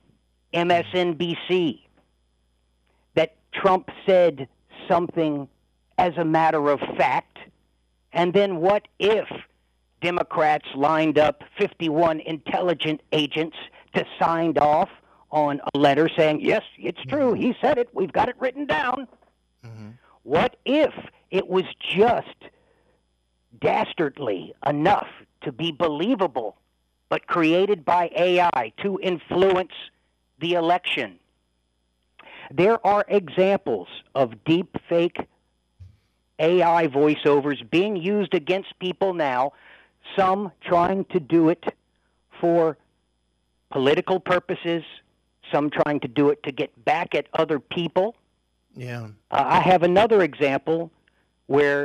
MSNBC, that Trump said something as a matter of fact? And then what if Democrats lined up 51 intelligence agents to sign off on a letter saying, yes, it's true, he said it, we've got it written down? What if it was just dastardly enough to be believable, but created by AI to influence the election? There are examples of deep fake AI voiceovers being used against people now, some trying to do it for political purposes, some trying to do it to get back at other people. Yeah. I have another example where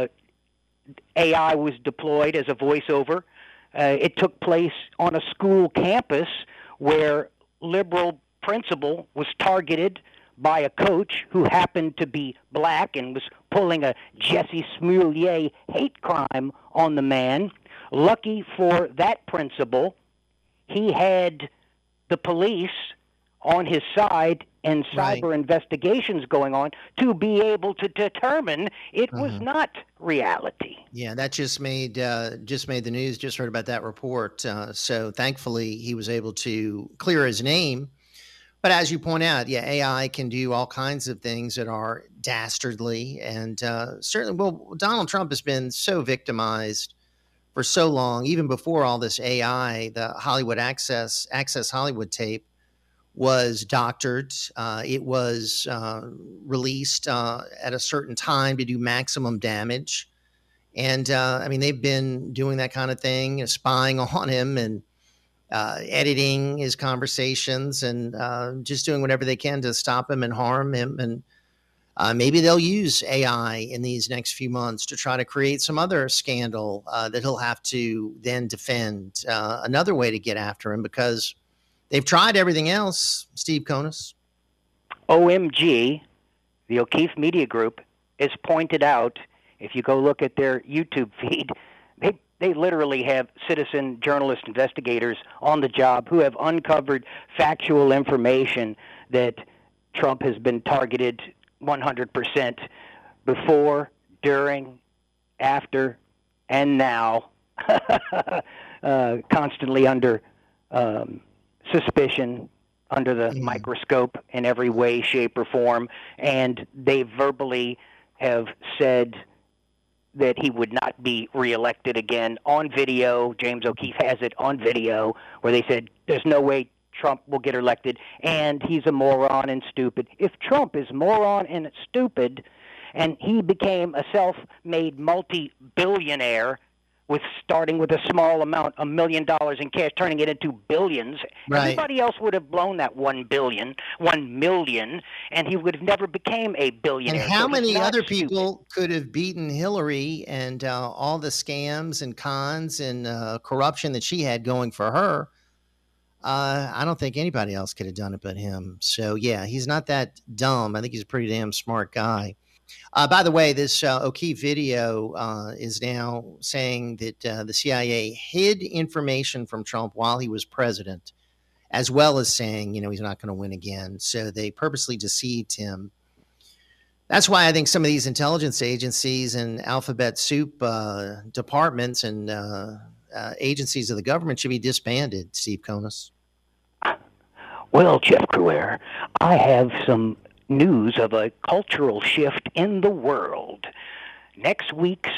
AI was deployed as a voiceover. It took place on a school campus where liberal principal was targeted by a coach who happened to be black and was pulling a Jesse Smollett hate crime on the man. Lucky for that principal, he had the police on his side and cyber investigations going on to be able to determine it was not reality. Yeah, that just made the news. Just heard about that report. So thankfully, he was able to clear his name. But as you point out, yeah, AI can do all kinds of things that are dastardly. And certainly, well, Donald Trump has been so victimized for so long, even before all this AI. The Hollywood Access Hollywood tape was doctored. It was released at a certain time to do maximum damage. And I mean, they've been doing that kind of thing, spying on him and editing his conversations and just doing whatever they can to stop him and harm him. And maybe they'll use AI in these next few months to try to create some other scandal that he'll have to then defend. Another way to get after him, because they've tried everything else, Steve Konis. OMG, the O'Keefe Media Group, has pointed out If you go look at their YouTube feed, they literally have citizen journalist investigators on the job who have uncovered factual information that Trump has been targeted 100% before, during, after, and now, constantly under suspicion, under the microscope in every way, shape, or form. And they verbally have said that he would not be reelected again on video. James O'Keefe has it on video where they said there's no way Trump will get elected, and he's a moron and stupid. If Trump is moron and stupid, and he became a self-made multi-billionaire starting with a small amount, $1 million in cash, turning it into billions. Right. Everybody else would have blown that 1 million, and he would have never became a billionaire. And how So he's many not other stupid. people could have beaten Hillary and all the scams and cons and corruption that she had going for her? I don't think anybody else could have done it but him. So, yeah, he's not that dumb. I think he's a pretty damn smart guy. By the way, this O'Keefe video is now saying that the CIA hid information from Trump while he was president, as well as saying, he's not going to win again. So they purposely deceived him. That's why I think some of these intelligence agencies and alphabet soup departments and agencies of the government should be disbanded, Steve Konis. Well, Jeff Crouere, I have some news of a cultural shift in the world. Next week's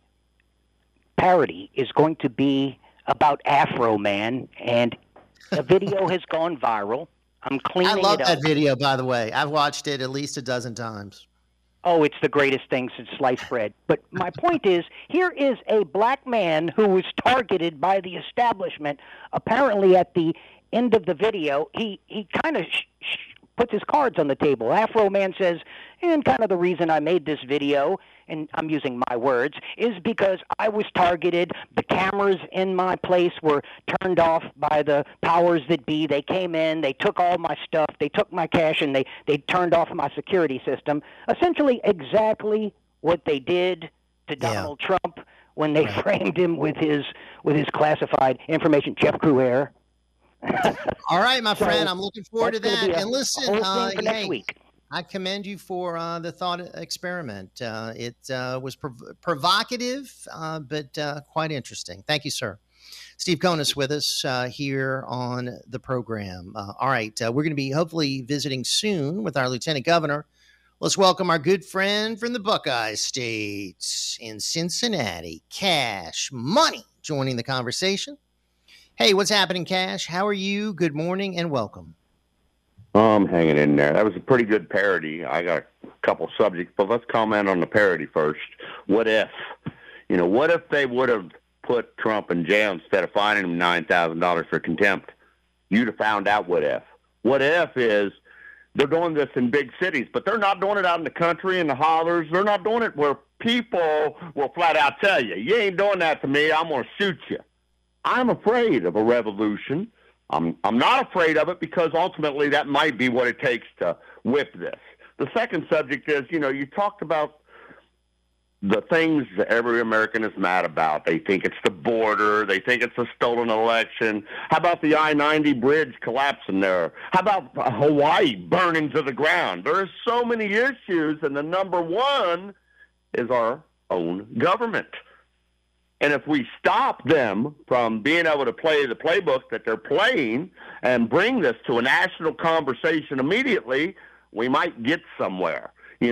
parody is going to be about Afro Man, and the video has gone viral. I'm cleaning it up. I love that video, by the way. I've watched it at least a dozen times. Oh, it's the greatest thing since sliced bread. But my point is, here is a black man who was targeted by the establishment. Apparently, at the end of the video, he kind of puts his cards on the table. Afro Man says, and kind of the reason I made this video, and I'm using my words, is because I was targeted. The cameras in my place were turned off by the powers that be. They came in, they took all my stuff, they took my cash, and they turned off my security system. Essentially exactly what they did to Donald Trump when they framed him with his classified information. Jeff Crouere. All right, my friend, I'm looking forward to that. And listen, next week. I commend you for the thought experiment. It was provocative, but quite interesting. Thank you, sir. Steve Konis with us here on the program. All right, we're going to be hopefully visiting soon with our Lieutenant Governor. Let's welcome our good friend from the Buckeye State in Cincinnati, Cash Money, joining the conversation. Hey, what's happening, Cash? How are you? Good morning and welcome. I'm hanging in there. That was a pretty good parody. I got a couple subjects, but let's comment on the parody first. What if? What if they would have put Trump in jail instead of fining him $9,000 for contempt? You'd have found out what if. What if is they're doing this in big cities, but they're not doing it out in the country, in the hollers. They're not doing it where people will flat out tell you, you ain't doing that to me, I'm going to shoot you. I'm afraid of a revolution. I'm not afraid of it because ultimately that might be what it takes to whip this. The second subject is, you talked about the things that every American is mad about. They think it's the border. They think it's a stolen election. How about the I-90 bridge collapsing there? How about Hawaii burning to the ground? There are so many issues, and the number one is our own government. And if we stop them from being able to play the playbook that they're playing and bring this to a national conversation immediately, we might get somewhere.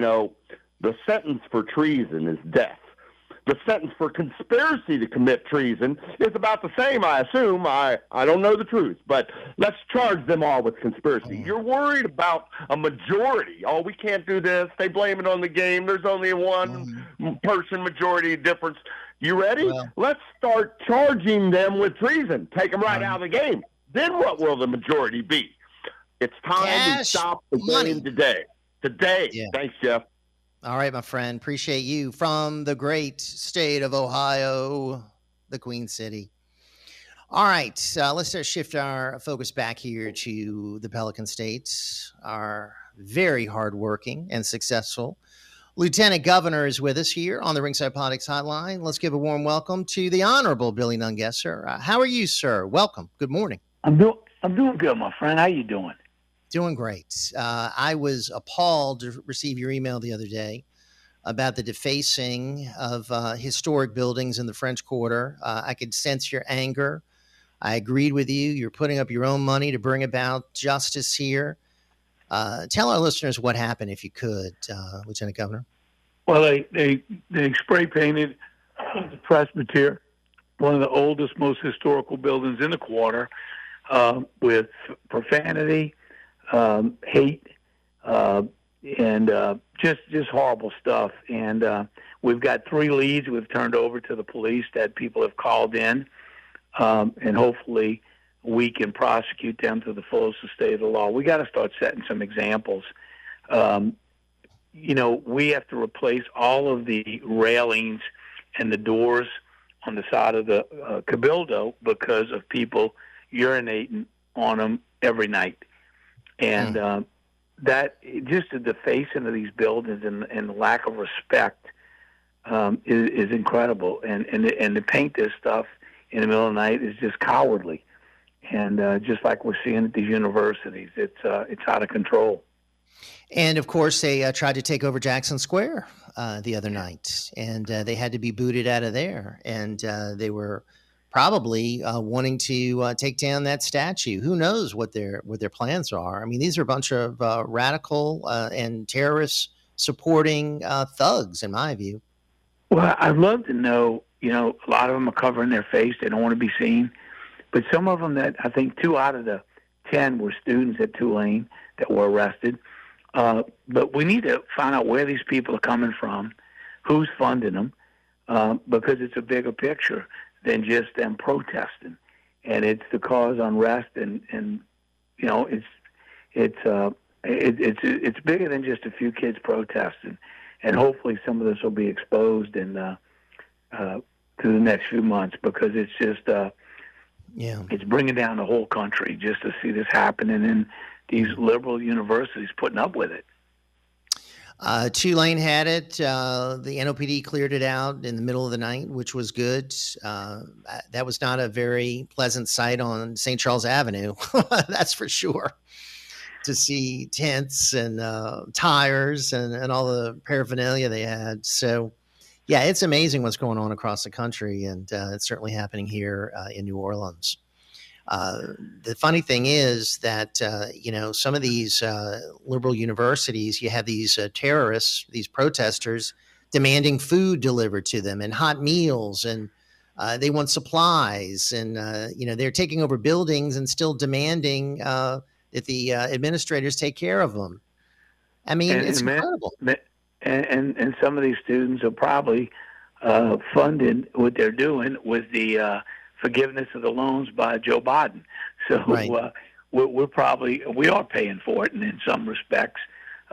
The sentence for treason is death. The sentence for conspiracy to commit treason is about the same, I assume. I don't know the truth, but let's charge them all with conspiracy. You're worried about a majority. Oh, we can't do this. They blame it on the game. There's only a one-person majority difference. You ready? Let's start charging them with treason. Take them right out of the game. Then what will the majority be? It's time to stop the game today. Yeah. Thanks, Jeff. All right, my friend. Appreciate you. From the great state of Ohio, the Queen City. All right, let's shift our focus back here to the Pelican States, our very hardworking and successful Lieutenant Governor is with us here on the Ringside Politics Hotline. Let's give a warm welcome to the Honorable Billy Nungesser. How are you, sir? Welcome. Good morning. I'm doing good, my friend. How you doing? Doing great. I was appalled to receive your email the other day about the defacing of historic buildings in the French Quarter. I could sense your anger. I agreed with you. You're putting up your own money to bring about justice here. Tell our listeners what happened, if you could, Lieutenant Governor. Well, they spray painted the Presbytery, one of the oldest, most historical buildings in the quarter, with profanity, hate, and just horrible stuff. And we've got 3 leads we've turned over to the police that people have called in, and hopefully we can prosecute them to the fullest extent of the law. We got to start setting some examples. We have to replace all of the railings and the doors on the side of the Cabildo because of people urinating on them every night. And that just the defacing of these buildings and the lack of respect is incredible. And to paint this stuff in the middle of the night is just cowardly. And just like we're seeing at these universities, it's out of control. And, of course, they tried to take over Jackson Square the other night, and they had to be booted out of there. And they were probably wanting to take down that statue. Who knows what their plans are? I mean, these are a bunch of radical and terrorists supporting thugs, in my view. Well, I'd love to know, a lot of them are covering their face. They don't want to be seen. But some of them that I think 2 out of the 10 were students at Tulane that were arrested. But we need to find out where these people are coming from, who's funding them, because it's a bigger picture than just them protesting. And it's to cause unrest, and it's bigger than just a few kids protesting. And hopefully some of this will be exposed in through the next few months, because it's just it's bringing down the whole country just to see this happening, and these liberal universities putting up with it. Tulane had it. The NOPD cleared it out in the middle of the night, which was good. That was not a very pleasant sight on St. Charles Avenue, that's for sure, to see tents and tires and all the paraphernalia they had. So, yeah, it's amazing what's going on across the country, and it's certainly happening here in New Orleans. The funny thing is that, some of these liberal universities, you have these terrorists, these protesters demanding food delivered to them and hot meals, and they want supplies, and, they're taking over buildings and still demanding that the administrators take care of them. I mean, it's incredible. And some of these students are probably funded what they're doing with the forgiveness of the loans by Joe Biden. So right. we are paying for it, and in some respects.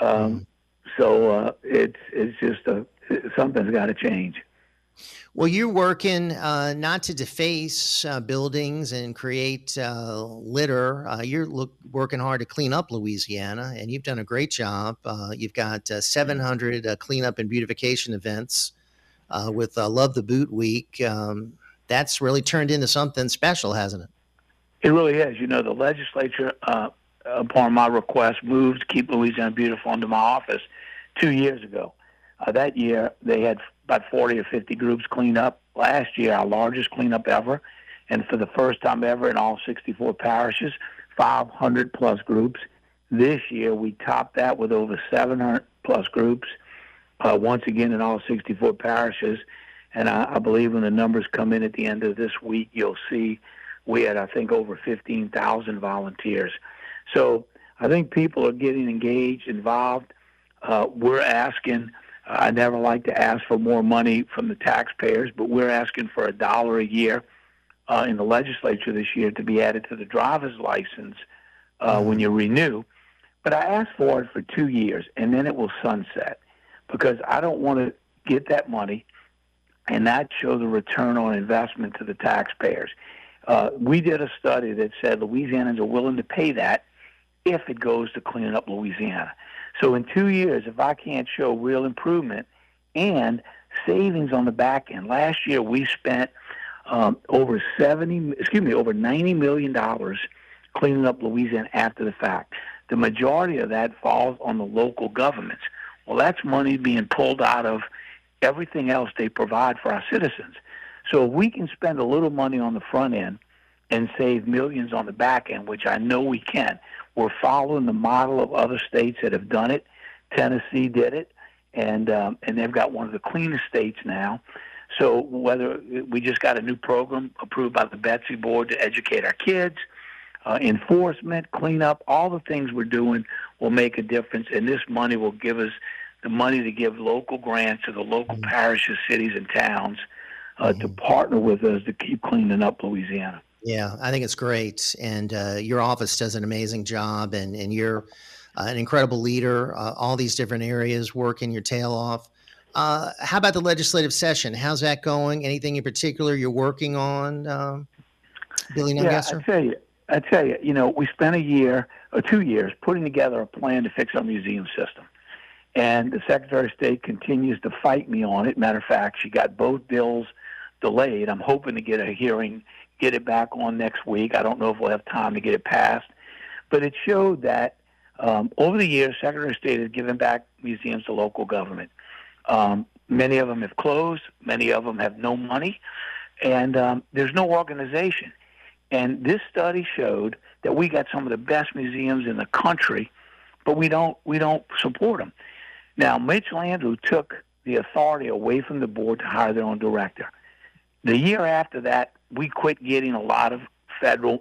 So it's just something's got to change. Well, you're working not to deface buildings and create litter. You're working hard to clean up Louisiana, and you've done a great job. You've got 700 cleanup and beautification events with Love the Boot Week. That's really turned into something special, hasn't it? It really has. The legislature, upon my request, moved Keep Louisiana Beautiful into my office 2 years ago. That year, they had about 40 or 50 groups clean up. Last year, our largest cleanup ever, and for the first time ever in all 64 parishes, 500-plus groups. This year, we topped that with over 700-plus groups, once again in all 64 parishes. And I believe when the numbers come in at the end of this week, you'll see we had, I think, over 15,000 volunteers. So I think people are getting engaged, involved. We're asking, I never like to ask for more money from the taxpayers, but we're asking for $1 a year in the legislature this year to be added to the driver's license when you renew. But I asked for it for 2 years, and then it will sunset, because I don't want to get that money and not show the return on investment to the taxpayers. We did a study that said Louisianans are willing to pay that if it goes to cleaning up Louisiana. So in 2 years, if I can't show real improvement and savings on the back end, last year we spent over $90 million cleaning up Louisiana after the fact. The majority of that falls on the local governments. Well, that's money being pulled out of everything else they provide for our citizens. So if we can spend a little money on the front end and save millions on the back end, which I know we can, we're following the model of other states that have done it. Tennessee did it, and they've got one of the cleanest states now. So whether we just got a new program approved by the Betsy board to educate our kids, enforcement, cleanup, all the things we're doing will make a difference, and this money will give us the money to give local grants to the local parishes, cities, and towns to partner with us to keep cleaning up Louisiana. Yeah, I think it's great, and your office does an amazing job, and you're an incredible leader, all these different areas, working your tail off. How about the legislative session? How's that going? Anything in particular you're working on, Billy Nungesser? I tell you, we spent a year or 2 years putting together a plan to fix our museum system. And the Secretary of State continues to fight me on it. Matter of fact, she got both bills delayed. I'm hoping to get a hearing, get it back on next week. I don't know if we'll have time to get it passed. But it showed that over the years, Secretary of State has given back museums to local government. Many of them have closed. Many of them have no money. And there's no organization. And this study showed that we got some of the best museums in the country, but we don't support them. Now, Mitch Landrieu took the authority away from the board to hire their own director. The year after that, we quit getting a lot of federal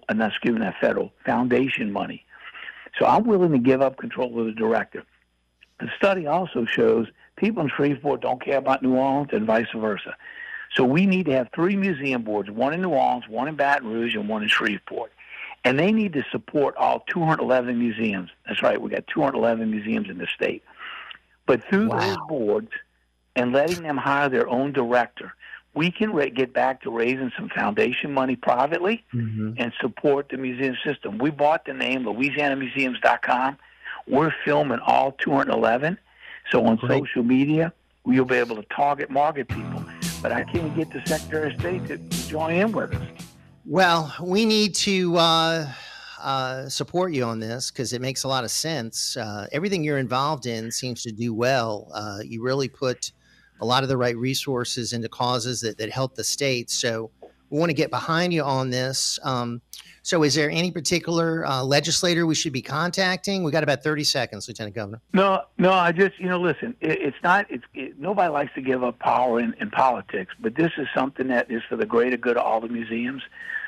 foundation money. So I'm willing to give up control of the director. The study also shows people in Shreveport don't care about New Orleans and vice versa. So we need to have 3 museum boards, one in New Orleans, one in Baton Rouge, and one in Shreveport. And they need to support all 211 museums. That's right, we got 211 museums in the state. But through those boards and letting them hire their own director, we can get back to raising some foundation money privately and support the museum system. We bought the name LouisianaMuseums.com. We're filming all 211. So on social media, you'll be able to target market people. But I can't get the Secretary of State to join in with us. Well, we need to support you on this because it makes a lot of sense. Everything you're involved in seems to do well. You really put a lot of the right resources into causes that help the state. So we want to get behind you on this. So is there any particular legislator we should be contacting? We got about 30 seconds, Lieutenant Governor. No, I just, listen, nobody likes to give up power in politics, but this is something that is for the greater good of all the museums.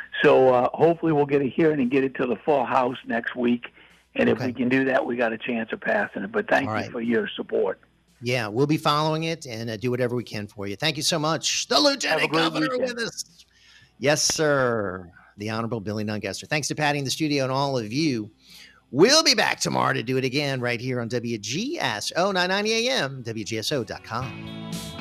So hopefully we'll get a hearing and get it to the full House next week. And if we can do that, we got a chance of passing it. But thank you for your support. Yeah, we'll be following it and do whatever we can for you. Thank you so much. The Lieutenant Governor with us. Yes, sir. The Honorable Billy Nungesser. Thanks to Patty in the studio and all of you. We'll be back tomorrow to do it again right here on WGSO 990 AM, WGSO.com.